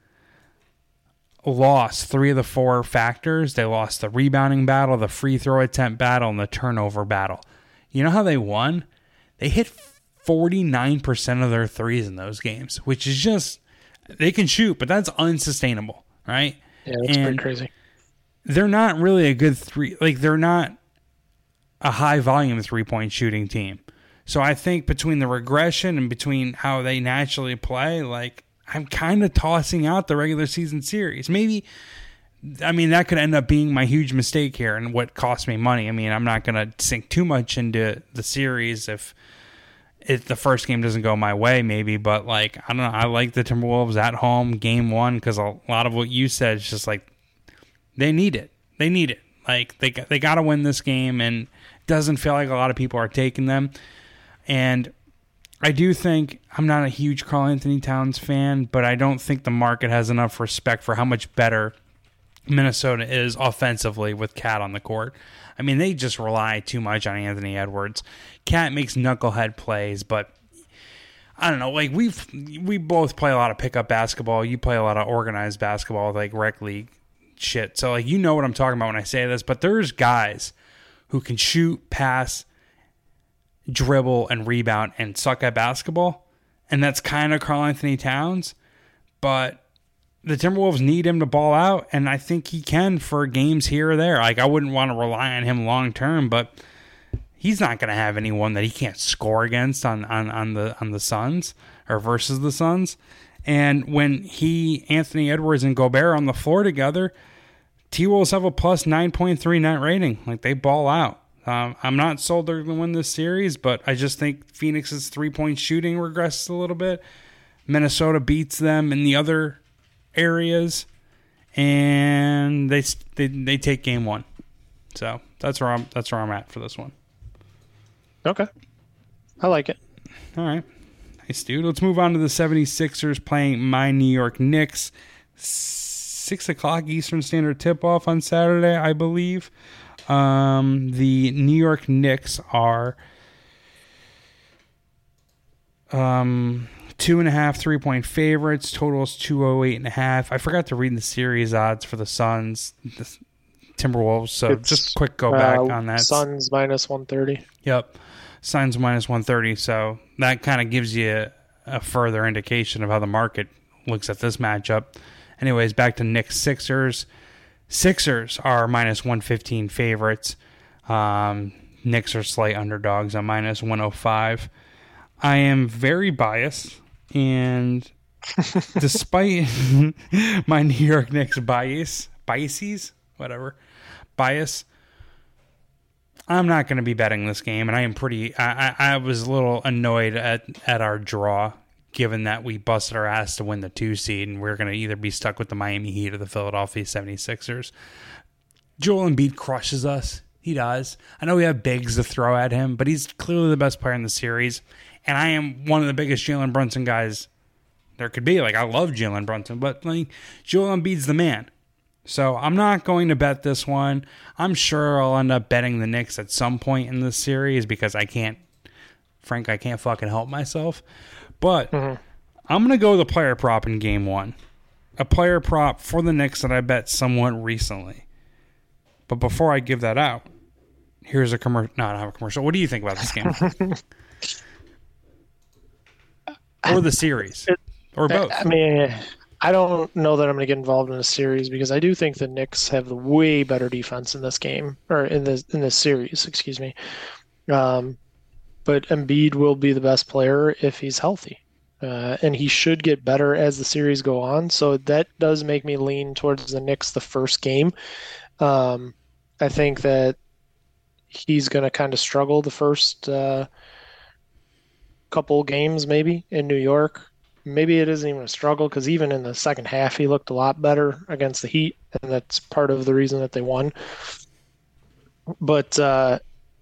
lost three of the four factors. They lost the rebounding battle, the free throw attempt battle, and the turnover battle. You know how they won? They hit forty-nine percent of their threes in those games, which is just, they can shoot, but that's unsustainable, right? Yeah, that's and pretty crazy. They're not really a good three, like they're not a high volume three-point shooting team. So I think between the regression and between how they naturally play, like I'm kind of tossing out the regular season series. Maybe, I mean, that could end up being my huge mistake here and what cost me money. I mean, I'm not going to sink too much into the series if if the first game doesn't go my way, maybe. But like, I don't know. I like the Timberwolves at home, game one, because a lot of what you said is just like they need it. They need it. Like they they got to win this game, and it doesn't feel like a lot of people are taking them. And I do think, I'm not a huge Karl Anthony Towns fan, but I don't think the market has enough respect for how much better Minnesota is offensively with Cat on the court. I mean, they just rely too much on Anthony Edwards. Cat makes knucklehead plays, but I don't know. Like we've we both play a lot of pickup basketball. You play a lot of organized basketball, like rec league shit. So like you know what I'm talking about when I say this. But there's guys who can shoot, pass, dribble, and rebound and suck at basketball, and that's kind of Karl Anthony Towns. But the Timberwolves need him to ball out, and I think he can for games here or there. Like I wouldn't want to rely on him long term, but he's not going to have anyone that he can't score against on, on, on the on the Suns or versus the Suns. And when he, Anthony Edwards, and Gobert are on the floor together, T-Wolves have a plus nine point three net rating. Like they ball out. Um, I'm not sold they're going to win this series, but I just think Phoenix's three-point shooting regresses a little bit. Minnesota beats them in the other areas, and they they they take game one. So that's where I'm that's where I'm at for this one. Okay. I like it. All right. Nice, dude. Let's move on to the seventy-sixers playing my New York Knicks. six o'clock Eastern Standard tip-off on Saturday, I believe. Um, the New York Knicks are um, two and a half three-point favorites. Totals two oh eight and a half. I forgot to read the series odds for the Suns, the Timberwolves, so it's, just quick go back uh, on that. Suns minus one thirty. Yep. Suns minus one thirty, so that kind of gives you a, a further indication of how the market looks at this matchup. Anyways, back to Knicks Sixers. Sixers are minus one fifteen favorites. Um, Knicks are slight underdogs on minus one oh five. I am very biased, and despite my New York Knicks bias, biases, whatever, bias, I'm not going to be betting this game, and I am pretty. I, I, I was a little annoyed at, at our draw, given that we busted our ass to win the two seed, and we're going to either be stuck with the Miami Heat or the Philadelphia seventy-sixers. Joel Embiid crushes us. He does. I know we have bigs to throw at him, but he's clearly the best player in the series, and I am one of the biggest Jalen Brunson guys there could be. Like, I love Jalen Brunson, but like Joel Embiid's the man. So I'm not going to bet this one. I'm sure I'll end up betting the Knicks at some point in this series because I can't, Frank, I can't fucking help myself. But mm-hmm. I'm going to go with a player prop in game one. A player prop for the Knicks that I bet somewhat recently. But before I give that out, here's a commercial. No, I don't have a commercial. What do you think about this game? Or the series? Or both? I mean, I don't know that I'm going to get involved in a series because I do think the Knicks have the way better defense in this game, or in this in this series, excuse me. Um, but Embiid will be the best player if he's healthy, uh, and he should get better as the series go on. So that does make me lean towards the Knicks the first game. Um, I think that he's going to kind of struggle the first uh, couple games, maybe in New York. Maybe it isn't even a struggle because even in the second half, he looked a lot better against the Heat, and that's part of the reason that they won. But uh,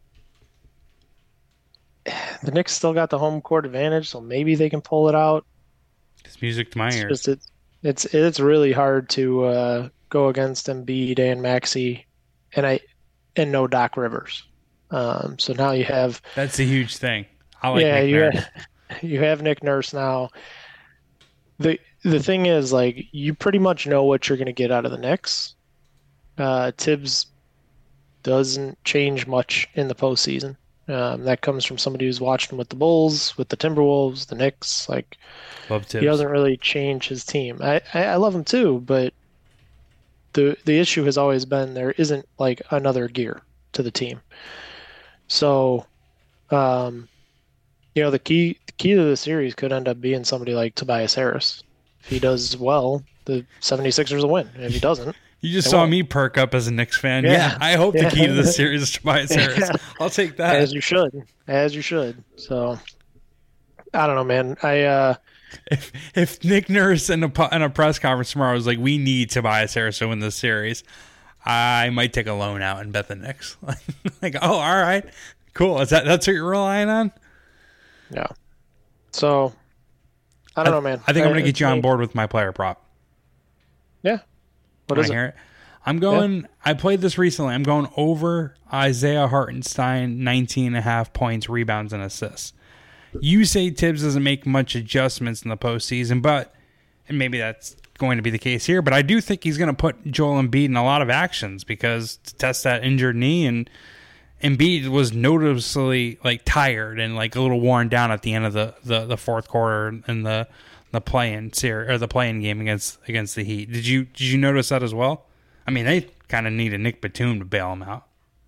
the Knicks still got the home court advantage, so maybe they can pull it out. It's music to my it's ears. Just, it, it's it's really hard to uh, go against Embiid and Maxey, and I and no Doc Rivers. Um, so now you have that's a huge thing. I like yeah, Nick you Nurse. have, you have Nick Nurse now. The the thing is, like, you pretty much know what you're going to get out of the Knicks. Uh, Tibbs doesn't change much in the postseason. Um, that comes from somebody who's watched him with the Bulls, with the Timberwolves, the Knicks. Like, Love Tibbs. He doesn't really change his team. I, I, I love him too, but the the issue has always been there isn't like another gear to the team. So, um, you know, the key the key to the series could end up being somebody like Tobias Harris. If he does well, the seventy-sixers will win. If he doesn't, you just saw won't. me perk up as a Knicks fan. Yeah, yeah I hope yeah. the key to the series is Tobias Harris. Yeah. I'll take that. As you should. As you should. So, I don't know, man. I uh, if if Nick Nurse in a in a press conference tomorrow was like, "We need Tobias Harris to win this series," I might take a loan out and bet the Knicks. Like, oh, all right, cool. Is that that's what you're relying on? Yeah. So, I don't I, know, man. I think I, I'm going to get you on board with my player prop. Yeah. What is I it? Hear it? I'm going, yeah. I played this recently. I'm going over Isaiah Hartenstein, nineteen and a half points, rebounds, and assists. You say Tibbs doesn't make much adjustments in the postseason, but, and maybe that's going to be the case here, but I do think he's going to put Joel Embiid in a lot of actions because to test that injured knee, and Embiid was noticeably like tired and like a little worn down at the end of the, the, the fourth quarter in the the play-in series or the play-in game against against the Heat. Did you did you notice that as well? I mean, they kind of needed Nick Batum to bail him out.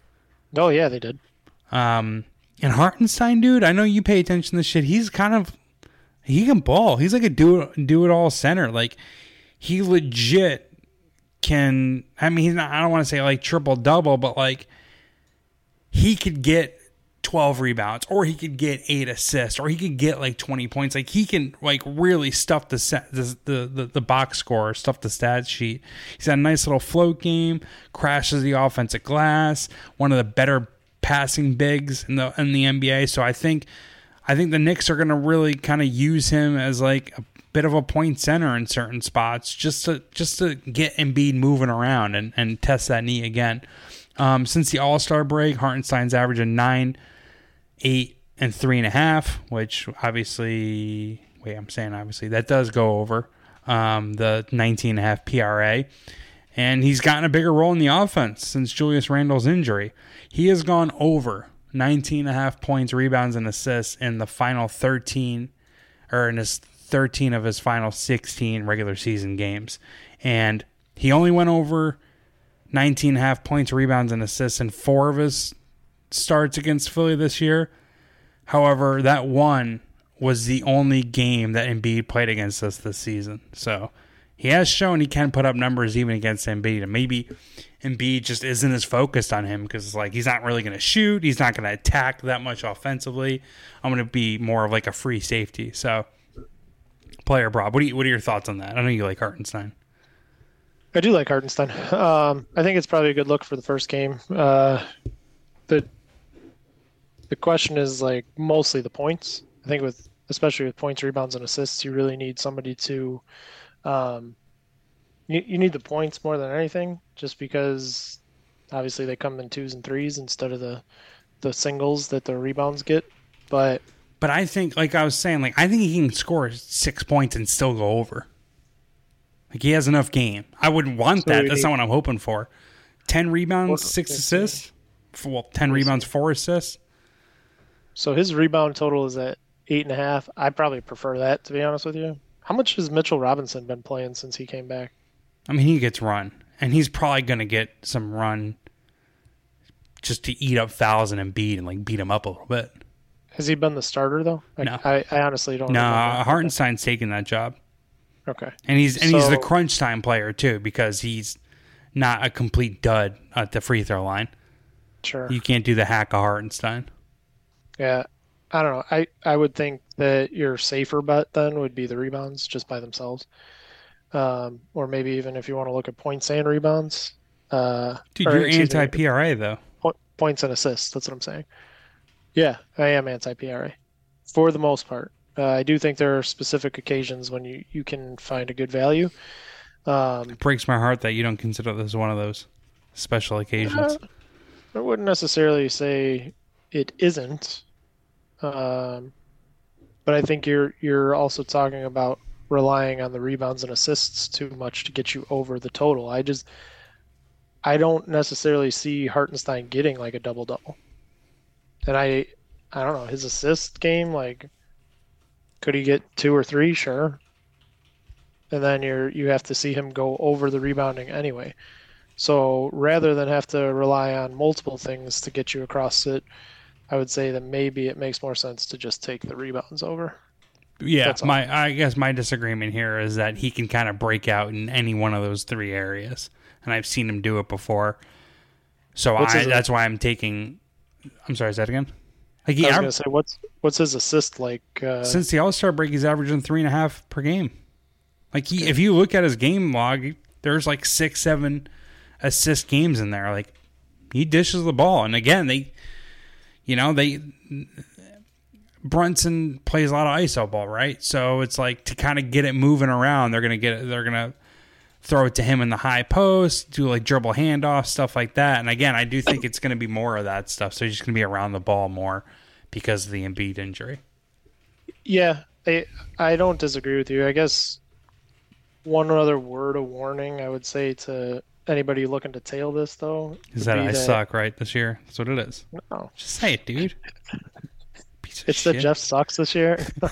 Oh yeah, they did. Um, and Hartenstein, dude, I know you pay attention to this shit. He's kind of he can ball. He's like a do do it all center. Like he legit can. I mean, he's not. I don't want to say like triple double, but like he could get twelve rebounds, or he could get eight assists, or he could get like twenty points. Like he can like really stuff the set, the, the the the box score, stuff the stat sheet. He's got a nice little float game, crashes the offensive glass, one of the better passing bigs in the in the N B A. So I think I think the Knicks are going to really kind of use him as like a bit of a point center in certain spots, just to just to get Embiid moving around and, and test that knee again. Um, since the All-Star break, Hartenstein's averaging nine, eight, and three and a half, which obviously, wait, I'm saying obviously, that does go over um, the nineteen and a half P R A. And he's gotten a bigger role in the offense since Julius Randle's injury. He has gone over nineteen and a half points, rebounds, and assists in the final thirteen, or in his thirteen of his final sixteen regular season games. And he only went over nineteen and a half points, rebounds, and assists in four of his starts against Philly this year. However, that one was the only game that Embiid played against us this season. So he has shown he can put up numbers even against Embiid. And maybe Embiid just isn't as focused on him because like he's not really going to shoot. He's not going to attack that much offensively. I'm going to be more of like a free safety. So, player Bob, what, do you, what are your thoughts on that? I know you like Hartenstein. I do like Hartenstein. Um, I think it's probably a good look for the first game. Uh, the the question is like mostly the points. I think with especially with points, rebounds, and assists, you really need somebody to. Um, you you need the points more than anything, just because obviously they come in twos and threes instead of the the singles that the rebounds get. But but I think, like I was saying, like I think he can score six points and still go over. Like, he has enough game. I wouldn't want so that. That's not what I'm hoping for. ten rebounds, six assists? Well, ten rebounds, four assists? So his rebound total is at eight and a half. I probably prefer that, to be honest with you. How much has Mitchell Robinson been playing since he came back? I mean, he gets run. And he's probably going to get some run just to eat up fouls and Embiid and, like, beat him up a little bit. Has he been the starter, though? Like, no. I, I honestly don't know. No, uh, Hartenstein's taking that job. Okay. And he's and so, he's the crunch time player too, because he's not a complete dud at the free throw line. Sure. You can't do the hack of Hartenstein. Yeah. I don't know. I, I would think that your safer bet then would be the rebounds just by themselves. Um, or maybe even if you want to look at points and rebounds. Uh, Dude, or, you're anti-P R A though. Po- points and assists. That's what I'm saying. Yeah, I am anti-P R A for the most part. Uh, I do think there are specific occasions when you, you can find a good value. Um, it breaks my heart that you don't consider this one of those special occasions. Uh, I wouldn't necessarily say it isn't, um, but I think you're you're also talking about relying on the rebounds and assists too much to get you over the total. I just I don't necessarily see Hartenstein getting like a double double, and I I don't know his assist game like. Could he get two or three? Sure. And then you're you have to see him go over the rebounding anyway. So rather than have to rely on multiple things to get you across it, I would say that maybe it makes more sense to just take the rebounds over. Yeah, my I guess my disagreement here is that he can kind of break out in any one of those three areas, and I've seen him do it before. So I, that's why I'm taking. I'm sorry, is that again? Like he, I was going to say, what's what's his assist like? Uh, since the All-Star break, he's averaging three and a half per game. Like he, if you look at his game log, there's like six, seven assist games in there. Like he dishes the ball, and again, they, you know, they Brunson plays a lot of I S O ball, right? So it's like to kind of get it moving around, they're gonna get it. They're gonna throw it to him in the high post, do like dribble handoff, stuff like that. And again, I do think it's going to be more of that stuff. So he's just going to be around the ball more because of the Embiid injury. Yeah, I, I don't disagree with you. I guess one other word of warning I would say to anybody looking to tail this, though, is that I that, suck, right, this year? That's what it is. No. Just say it, dude. Piece of it's shit. that Jeff sucks this year.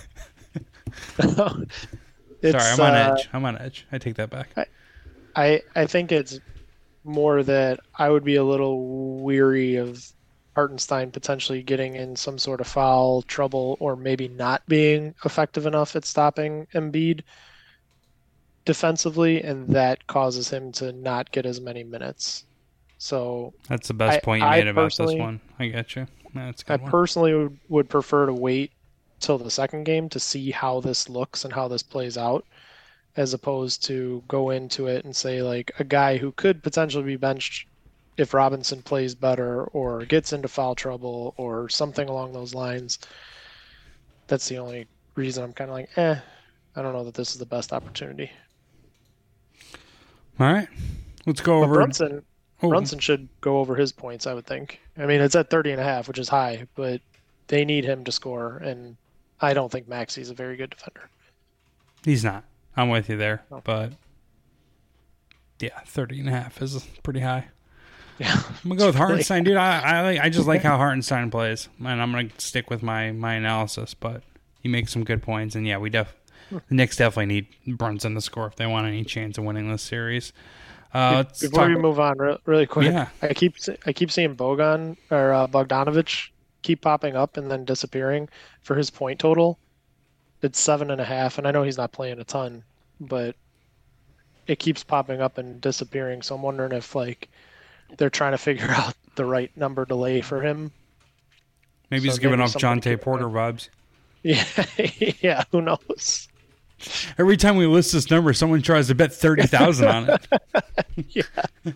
Sorry, I'm on uh, edge. I'm on edge. I take that back. I, I I think it's more that I would be a little weary of Hartenstein potentially getting in some sort of foul trouble or maybe not being effective enough at stopping Embiid defensively, and that causes him to not get as many minutes. So that's the best I, point you made I about this one. I get you. That's a good I one. personally would, would prefer to wait till the second game to see how this looks and how this plays out, as opposed to go into it and say, like, a guy who could potentially be benched if Robinson plays better or gets into foul trouble or something along those lines. That's the only reason I'm kind of like, eh, I don't know that this is the best opportunity. All right, let's go but over. Brunson, oh. Brunson should go over his points, I would think. I mean, it's at thirty and a half, which is high, but they need him to score, and I don't think Maxi's a very good defender. He's not. I'm with you there, no. but yeah, thirty and a half is pretty high. Yeah, I'm gonna go with Hartenstein, dude. I I, like, I just like how Hartenstein plays, and I'm gonna stick with my, my analysis. But he makes some good points, and yeah, we def the Knicks definitely need Brunson to score if they want any chance of winning this series. Uh, let's Before talk, we move on, re- really quick, yeah. I keep I keep seeing Bogan or uh, Bogdanovich keep popping up and then disappearing for his point total. It's seven and a half, and I know he's not playing a ton, but it keeps popping up and disappearing. So I'm wondering if like they're trying to figure out the right number to lay for him. Maybe so he's giving off Jonte Porter vibes. Yeah, yeah. Who knows? Every time we list this number, someone tries to bet thirty thousand on it. Yeah.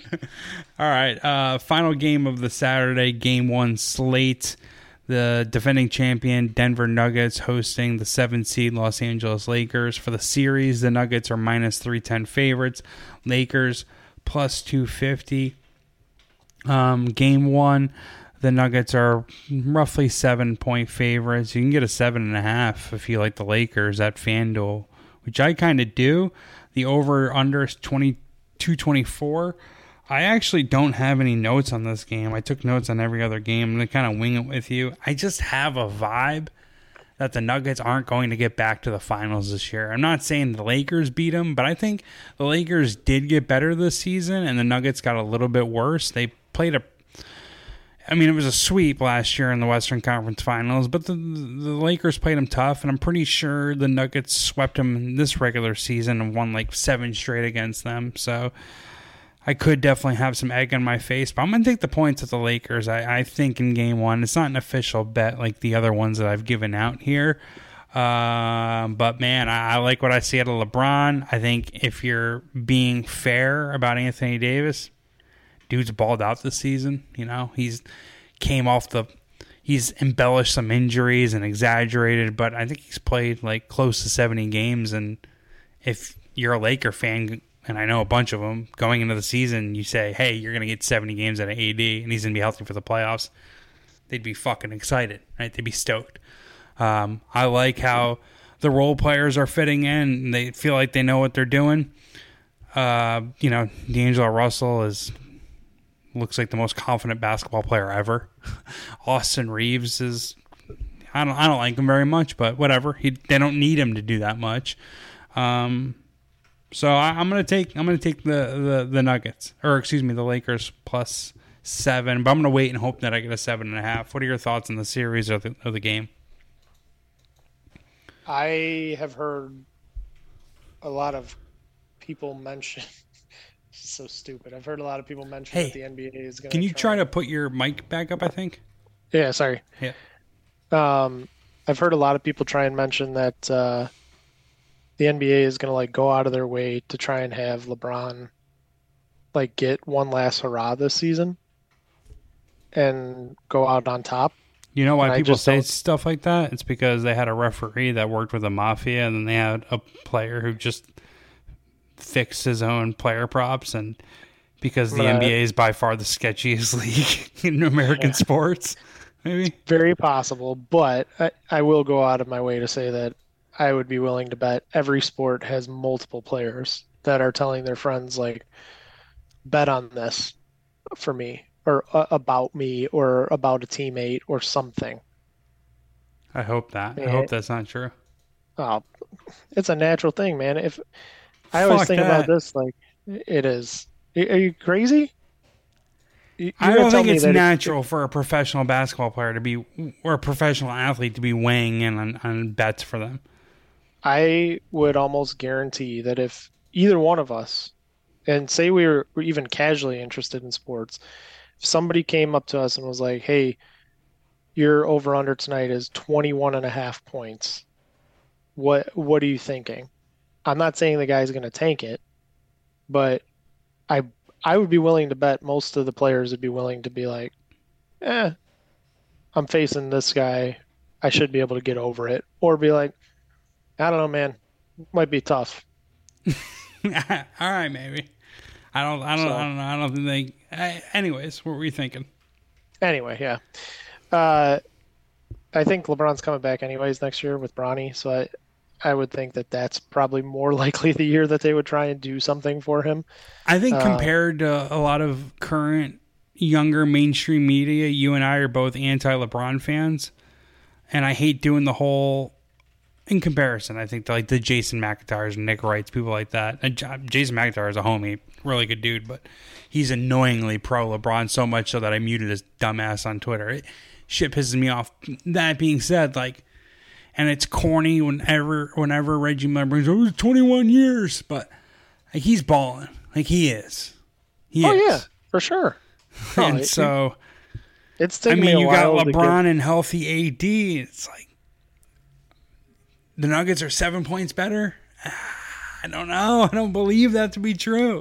All right. Uh, final game of the Saturday, game one slate. The defending champion Denver Nuggets hosting the seventh seed Los Angeles Lakers. For the series, the Nuggets are minus three ten favorites. Lakers plus two fifty. Um, game one, the Nuggets are roughly seven-point favorites. You can get a seven and a half if you like the Lakers at FanDuel, which I kind of do. The over/under is twenty-two twenty-four. I actually don't have any notes on this game. I took notes on every other game. I'm going to kind of wing it with you. I just have a vibe that the Nuggets aren't going to get back to the finals this year. I'm not saying the Lakers beat them, but I think the Lakers did get better this season, and the Nuggets got a little bit worse. They played a... I mean, it was a sweep last year in the Western Conference Finals, but the, the Lakers played them tough, and I'm pretty sure the Nuggets swept them in this regular season and won like seven straight against them. So I could definitely have some egg on my face, but I'm going to take the points at the Lakers. I, I think in game one, it's not an official bet like the other ones that I've given out here. Uh, but, man, I, I like what I see out of LeBron. I think if you're being fair about Anthony Davis, dude's balled out this season. You know, he's came off the – he's embellished some injuries and exaggerated, but I think he's played like close to seventy games. And if you're a Laker fan – and I know a bunch of them, going into the season, you say, hey, you're going to get seventy games out of A D, and he's going to be healthy for the playoffs. They'd be fucking excited, right? They'd be stoked. Um, I like how the role players are fitting in, and they feel like they know what they're doing. Uh, you know, D'Angelo Russell is looks like the most confident basketball player ever. Austin Reeves is, I don't, I don't like him very much, but whatever. He, they don't need him to do that much. Um, So I, I'm gonna take I'm gonna take the, the, the Nuggets, or excuse me, the Lakers plus seven. But I'm gonna wait and hope that I get a seven and a half. What are your thoughts on the series or the, or the game? I have heard a lot of people mention. So stupid. I've heard a lot of people mention hey, that the N B A is gonna. Can you try, try to put your mic back up? I think. Yeah. Sorry. Yeah. Um, I've heard a lot of people try and mention that. Uh, The N B A is going to like go out of their way to try and have LeBron like get one last hurrah this season and go out on top. You know why and people say don't... stuff like that? It's because they had a referee that worked with the mafia, and then they had a player who just fix his own player props, and because the But, N B A is by far the sketchiest league in American Yeah. sports, maybe. Very possible, but I, I will go out of my way to say that I would be willing to bet every sport has multiple players that are telling their friends, like, bet on this for me, or uh, about me, or about a teammate, or something. I hope that. I Yeah. hope that's not true. Oh, it's a natural thing, man. If I always Fuck think that. about this, like, it is. Are you crazy? You- I you're gonna don't tell think me it's that natural for a professional basketball player to be, or a professional athlete to be weighing in on, on bets for them. I would almost guarantee that if either one of us, and say we were, were even casually interested in sports, if somebody came up to us and was like, hey, your over under tonight is twenty-one and a half points. What what are you thinking? I'm not saying the guy's going to tank it, but I I would be willing to bet most of the players would be willing to be like, eh, I'm facing this guy. I should be able to get over it. Or be like, I don't know, man. Might be tough. All right, maybe. I don't. I don't. So- I don't know. I don't think they. I, anyways, what were we thinking? Anyway, yeah. Uh, I think LeBron's coming back anyways next year with Bronny, so I, I would think that that's probably more likely the year that they would try and do something for him. I think Uh, compared to a lot of current younger mainstream media, you and I are both anti-LeBron fans, and I hate doing the whole. In comparison, I think like the Jason McIntyres and Nick Wrights, people like that. And J- Jason McIntyre is a homie, really good dude, but he's annoyingly pro LeBron so much so that I muted his dumbass on Twitter. It, shit pisses me off. That being said, like, and it's corny whenever whenever Reggie Miller brings, oh, it's twenty-one years, but like, he's balling, like he is. He Oh is. yeah, for sure. Oh, And it- so, It's I taken mean, me a you got while to LeBron and healthy A D. It's like the Nuggets are seven points better. I don't know. I don't believe that to be true.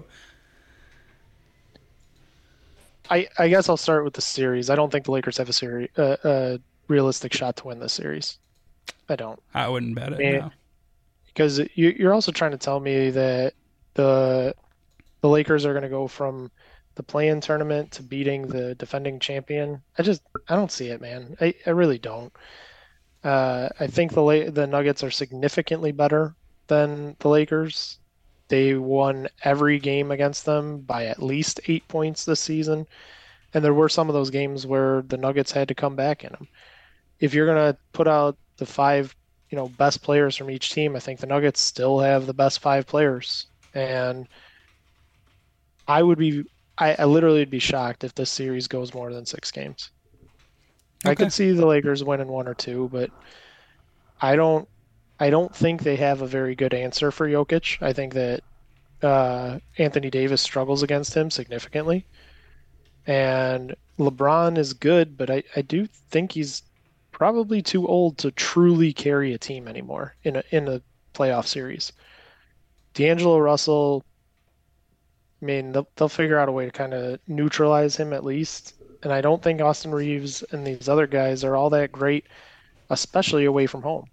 I, I guess I'll start with the series. I don't think the Lakers have a series, uh, a realistic shot to win this series. I don't, I wouldn't bet it. Man. No. because you, you're also trying to tell me that the the Lakers are going to go from the play-in tournament to beating the defending champion. I just I don't see it, man. I, I really don't. Uh, I think the La- the Nuggets are significantly better than the Lakers. They won every game against them by at least eight points this season. And there were some of those games where the Nuggets had to come back in them. If you're going to put out the five, you know, best players from each team, I think the Nuggets still have the best five players. And I would be, I, I literally would be shocked if this series goes more than six games. I Okay. could see the Lakers winning one or two, but I don't, I don't think they have a very good answer for Jokic. I think that uh, Anthony Davis struggles against him significantly. And LeBron is good, but I, I do think he's probably too old to truly carry a team anymore in a in a playoff series. D'Angelo Russell, I mean, they'll, they'll figure out a way to kind of neutralize him at least. And I don't think Austin Reeves and these other guys are all that great, especially away from home.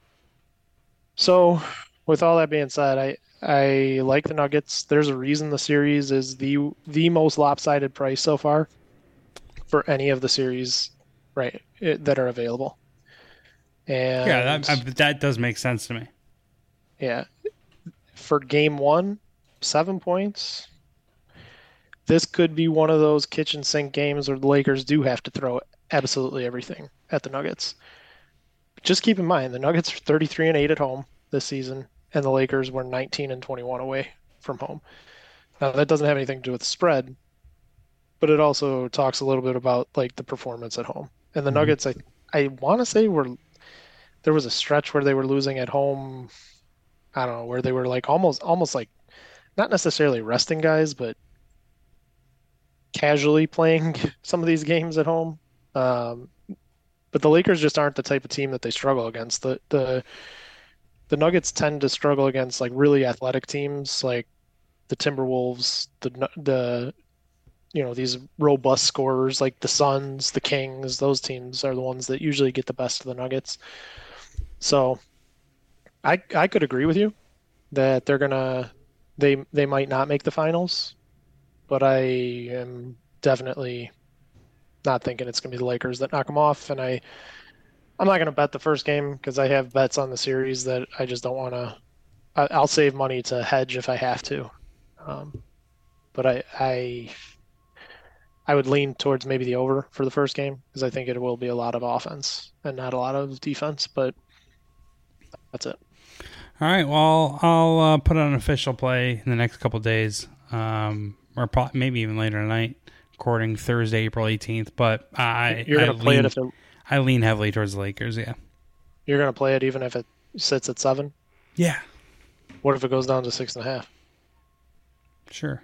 So, with all that being said, I I like the Nuggets. There's a reason the series is the the most lopsided price so far for any of the series, right, it, that are available. And Yeah, that, I, that does make sense to me. yeah, for game one, seven points. This could be one of those kitchen sink games where the Lakers do have to throw absolutely everything at the Nuggets. Just keep in mind, the Nuggets are thirty-three and eight at home this season, and the Lakers were nineteen and twenty-one away from home. Now, that doesn't have anything to do with the spread, but it also talks a little bit about like the performance at home. And the Mhm. Nuggets, I I want to say were there was a stretch where they were losing at home. I don't know, where they were like almost almost like not necessarily resting guys, but casually playing some of these games at home. Um, but the Lakers just aren't the type of team that they struggle against. The the the Nuggets tend to struggle against like really athletic teams like the Timberwolves, the the you know, these robust scorers like the Suns, the Kings. Those teams are the ones that usually get the best of the Nuggets. So I I could agree with you that they're gonna they they might not make the finals, but I am definitely not thinking it's going to be the Lakers that knock them off. And I, I'm not going to bet the first game because I have bets on the series that I just don't want to. I'll save money to hedge if I have to. Um, but I, I, I would lean towards maybe the over for the first game because I think it will be a lot of offense and not a lot of defense. But that's it. All right. Well, I'll uh, put on an official play in the next couple of days, um, or pro- maybe even later tonight. Recording Thursday, April eighteenth. But I, you're gonna I play lean, it if it, I lean heavily towards the Lakers. Yeah. You're gonna play it even if it sits at seven. Yeah. What if it goes down to six and a half? Sure.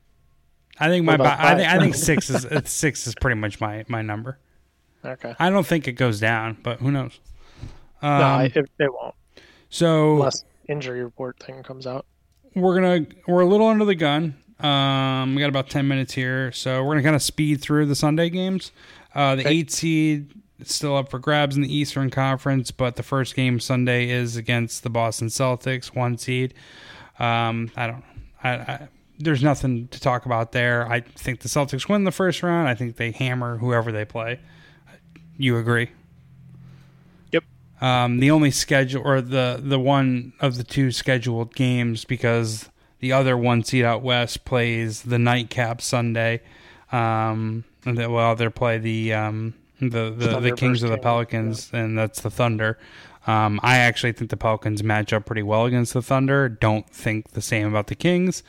I think What my about I think five? I think six is six is pretty much my, my number. Okay. I don't think it goes down, but who knows? Um, no, I, it, it won't so unless injury report thing comes out. we're gonna we're a little under the gun. Um, we got about ten minutes here, so we're gonna kind of speed through the Sunday games. Uh, the Okay. eight seed is still up for grabs in the Eastern Conference, but the first game Sunday is against the Boston Celtics, one seed. Um, I don't. I, I there's nothing to talk about there. I think the Celtics win the first round. I think they hammer whoever they play. You agree? Yep. Um, the only schedule, or the, the one of the two scheduled games, because the other one seed out west plays the nightcap Sunday. Um, and they, well, they play the um, the the, Thunder the Kings versus of the Kings, Pelicans, and that's the Thunder. Um, I actually think the Pelicans match up pretty well against the Thunder. Don't think the same about the Kings.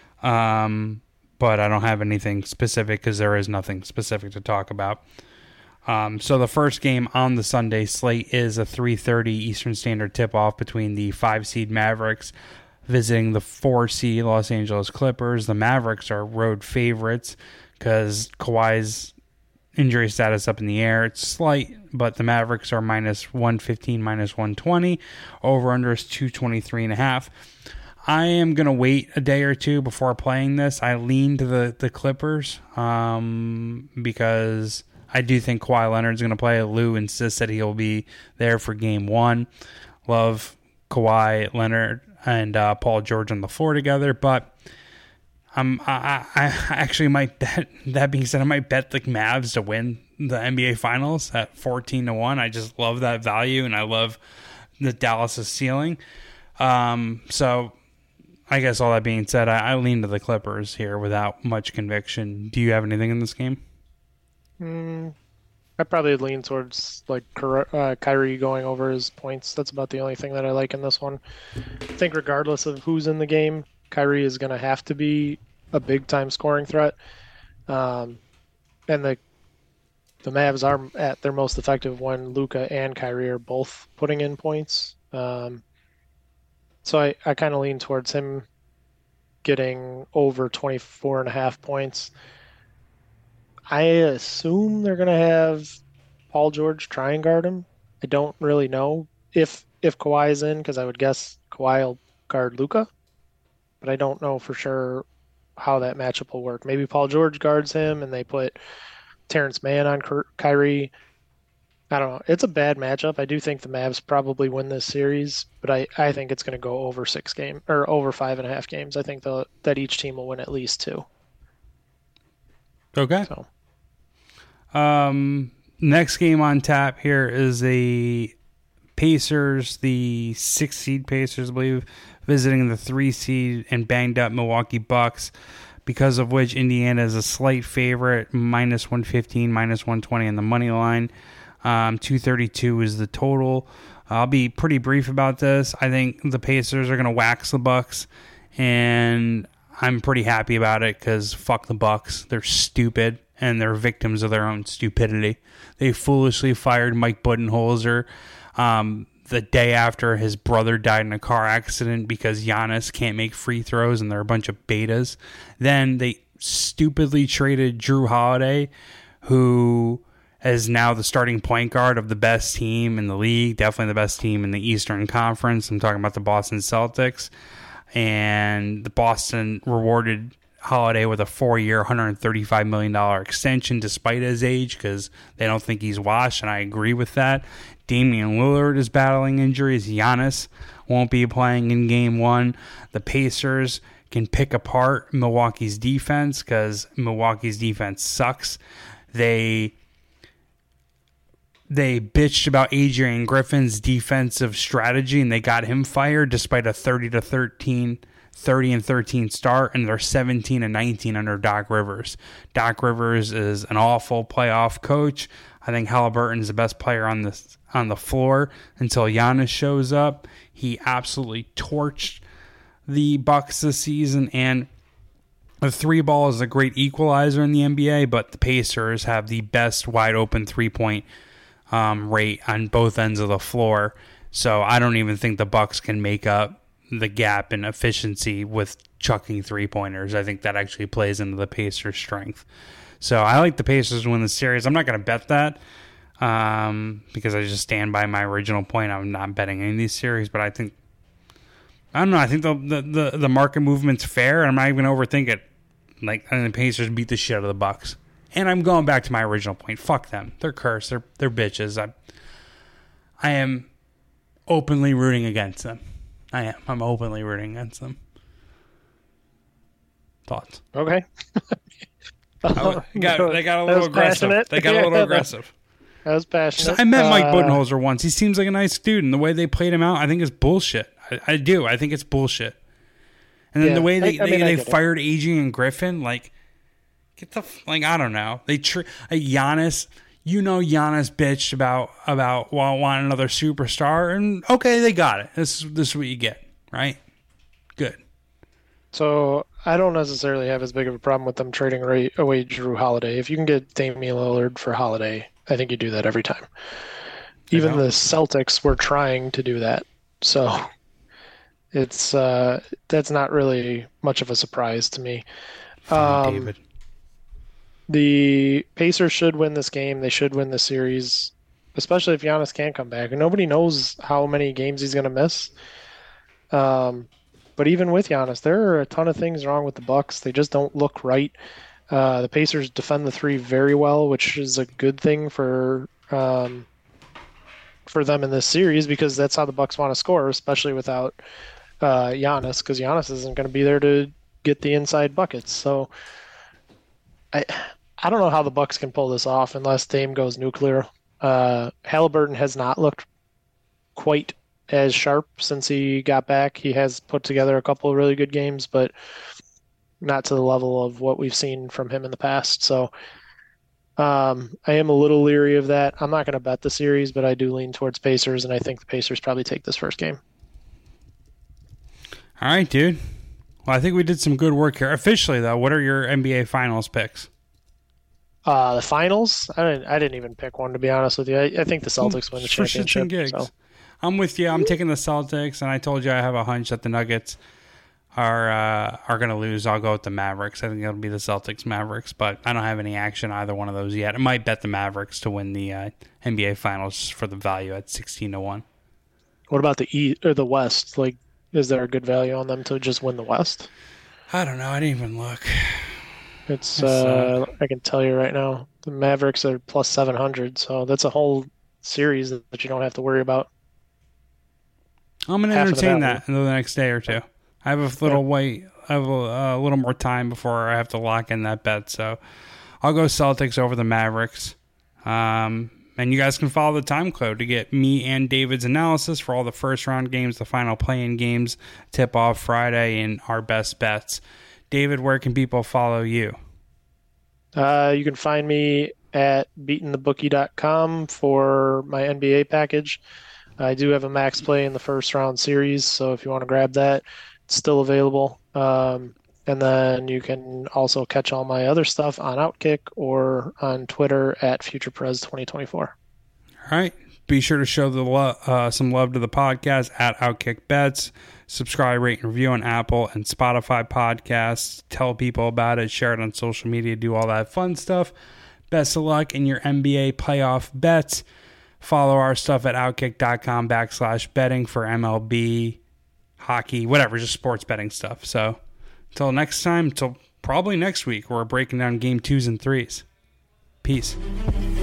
Um, but I don't have anything specific because there is nothing specific to talk about. Um, so the first game on the Sunday slate is a three thirty Eastern Standard tip-off between the five-seed Mavericks visiting the four-seed Los Angeles Clippers. The Mavericks are road favorites because Kawhi's injury status up in the air. It's slight, but the Mavericks are minus one fifteen, minus one twenty. Over-under is two twenty-three and a half. I am going to wait a day or two before playing this. I lean to the, the Clippers um, because I do think Kawhi Leonard's going to play. Lou insists that he'll be there for game one. Love Kawhi Leonard and uh, Paul George on the floor together, but I'm, I, I actually might bet, that being said, I might bet the Mavs to win the N B A Finals at fourteen to one. I just love that value, and I love the Dallas' ceiling. Um, so I guess all that being said, I, I lean to the Clippers here without much conviction. Do you have anything in this game? Mm, I probably lean towards like uh, Kyrie going over his points. That's about the only thing that I like in this one. I think regardless of who's in the game, Kyrie is going to have to be a big time scoring threat. Um, and the the Mavs are at their most effective when Luka and Kyrie are both putting in points. Um, so I, I kind of lean towards him getting over twenty-four and a half points. I assume they're going to have Paul George try and guard him. I don't really know if if Kawhi is in, because I would guess Kawhi will guard Luka, but I don't know for sure how that matchup will work. Maybe Paul George guards him and they put Terrence Mann on Kyrie. I don't know. It's a bad matchup. I do think the Mavs probably win this series, but I, I think it's going to go over six game or over five and a half games. I think the, that each team will win at least two. Okay. So. Um, next game on tap here is the Pacers, the six seed Pacers, I believe, visiting the three seed and banged up Milwaukee Bucks, because of which Indiana is a slight favorite, minus one fifteen, minus one twenty on the money line. Um, two thirty-two is the total. I'll be pretty brief about this. I think the Pacers are going to wax the Bucks, and I'm pretty happy about it because fuck the Bucks. They're stupid, and they're victims of their own stupidity. They foolishly fired Mike Budenholzer um, the day after his brother died in a car accident because Giannis can't make free throws, and they're a bunch of betas. Then they stupidly traded Drew Holiday, who is now the starting point guard of the best team in the league, definitely the best team in the Eastern Conference. I'm talking about the Boston Celtics. And the Boston rewarded Holiday with a four-year, one hundred thirty-five million dollars extension despite his age because they don't think he's washed, and I agree with that. Damian Lillard is battling injuries. Giannis won't be playing in game one. The Pacers can pick apart Milwaukee's defense, because Milwaukee's defense sucks. They they bitched about Adrian Griffin's defensive strategy, and they got him fired despite a thirty to thirteen, thirty and thirteen start, and they're seventeen and nineteen under Doc Rivers. Doc Rivers is an awful playoff coach. I think Halliburton is the best player on the on the floor until Giannis shows up. He absolutely torched the Bucks this season, and the three ball is a great equalizer in the N B A, but the Pacers have the best wide open three point um, rate on both ends of the floor. So I don't even think the Bucks can make up the gap in efficiency with chucking three pointers. I think that actually plays into the Pacers' strength. So I like the Pacers to win the series. I'm not going to bet that um, because I just stand by my original point. I'm not betting any of these series, but I think I don't know. I think the the the, the market movement's fair, and I'm not even going to overthink it. Like, and the Pacers beat the shit out of the Bucks. And I'm going back to my original point. Fuck them. They're cursed. They're they're bitches. I I am openly rooting against them. I am. I'm openly rooting against them. Thoughts? Okay. I got, they got a little aggressive. Passionate. They got a little aggressive. That was passionate. I met Mike uh, Budenholzer once. He seems like a nice dude, and the way they played him out, I think is bullshit. I, I do. I think it's bullshit. And then yeah, the way they I, I they, mean, they it. fired Adrian Griffin, like, get the like I don't know. They tr- uh, Giannis, you know, Giannis bitched about about well, want another superstar, and okay, they got it. This this is what you get, right? Good. So I don't necessarily have as big of a problem with them trading away, away Drew Holiday. If you can get Damian Lillard for Holiday, I think you do that every time. Even the Celtics were trying to do that, so it's uh, that's not really much of a surprise to me. Fine, Um, David. The Pacers should win this game. They should win the series, especially if Giannis can't come back. And nobody knows how many games he's going to miss. Um, but even with Giannis, there are a ton of things wrong with the Bucks. They just don't look right. Uh, the Pacers defend the three very well, which is a good thing for um, for them in this series because that's how the Bucks want to score, especially without uh, Giannis, because Giannis isn't going to be there to get the inside buckets. So I I don't know how the Bucks can pull this off unless Dame goes nuclear. Uh, Halliburton has not looked quite as sharp since he got back. He has put together a couple of really good games, but not to the level of what we've seen from him in the past. So um, I am a little leery of that. I'm not going to bet the series, but I do lean towards Pacers, and I think the Pacers probably take this first game. All right, dude. Well, I think we did some good work here. Officially, though, what are your N B A Finals picks? Uh, the finals? I didn't. I didn't even pick one, to be honest with you. I, I think the Celtics win the For shits and championship. gigs. So. I'm with you. I'm taking the Celtics, and I told you I have a hunch that the Nuggets are uh, are going to lose. I'll go with the Mavericks. I think it'll be the Celtics Mavericks, but I don't have any action either one of those yet. I might bet the Mavericks to win the uh, N B A Finals for the value at sixteen to one. What about the East or the West? Like, is there a good value on them to just win the West? I don't know. I didn't even look. It's, It's, uh, uh, I can tell you right now, the Mavericks are plus seven hundred, so that's a whole series that you don't have to worry about. I'm going to Half of the entertain value. that in the next day or two. I have a little wait. I have a, a little more time before I have to lock in that bet, so I'll go Celtics over the Mavericks. Um, and you guys can follow the time code to get me and David's analysis for all the first round games, the final play-in games, tip-off Friday, and our best bets. David, where can people follow you? Uh, you can find me at beaten the bookie dot com for my N B A package. I do have a max play in the first round series, so if you want to grab that, it's still available. Um, and then you can also catch all my other stuff on Outkick or on Twitter at FuturePrez twenty twenty-four. All right. Be sure to show the lo- uh, some love to the podcast at Outkick Bets. Subscribe, rate, and review on Apple and Spotify podcasts. Tell people about it. Share it on social media. Do all that fun stuff. Best of luck in your N B A playoff bets. Follow our stuff at outkick.com backslash betting for M L B, hockey, whatever, just sports betting stuff. So until next time, until probably next week, we're breaking down game twos and threes. Peace.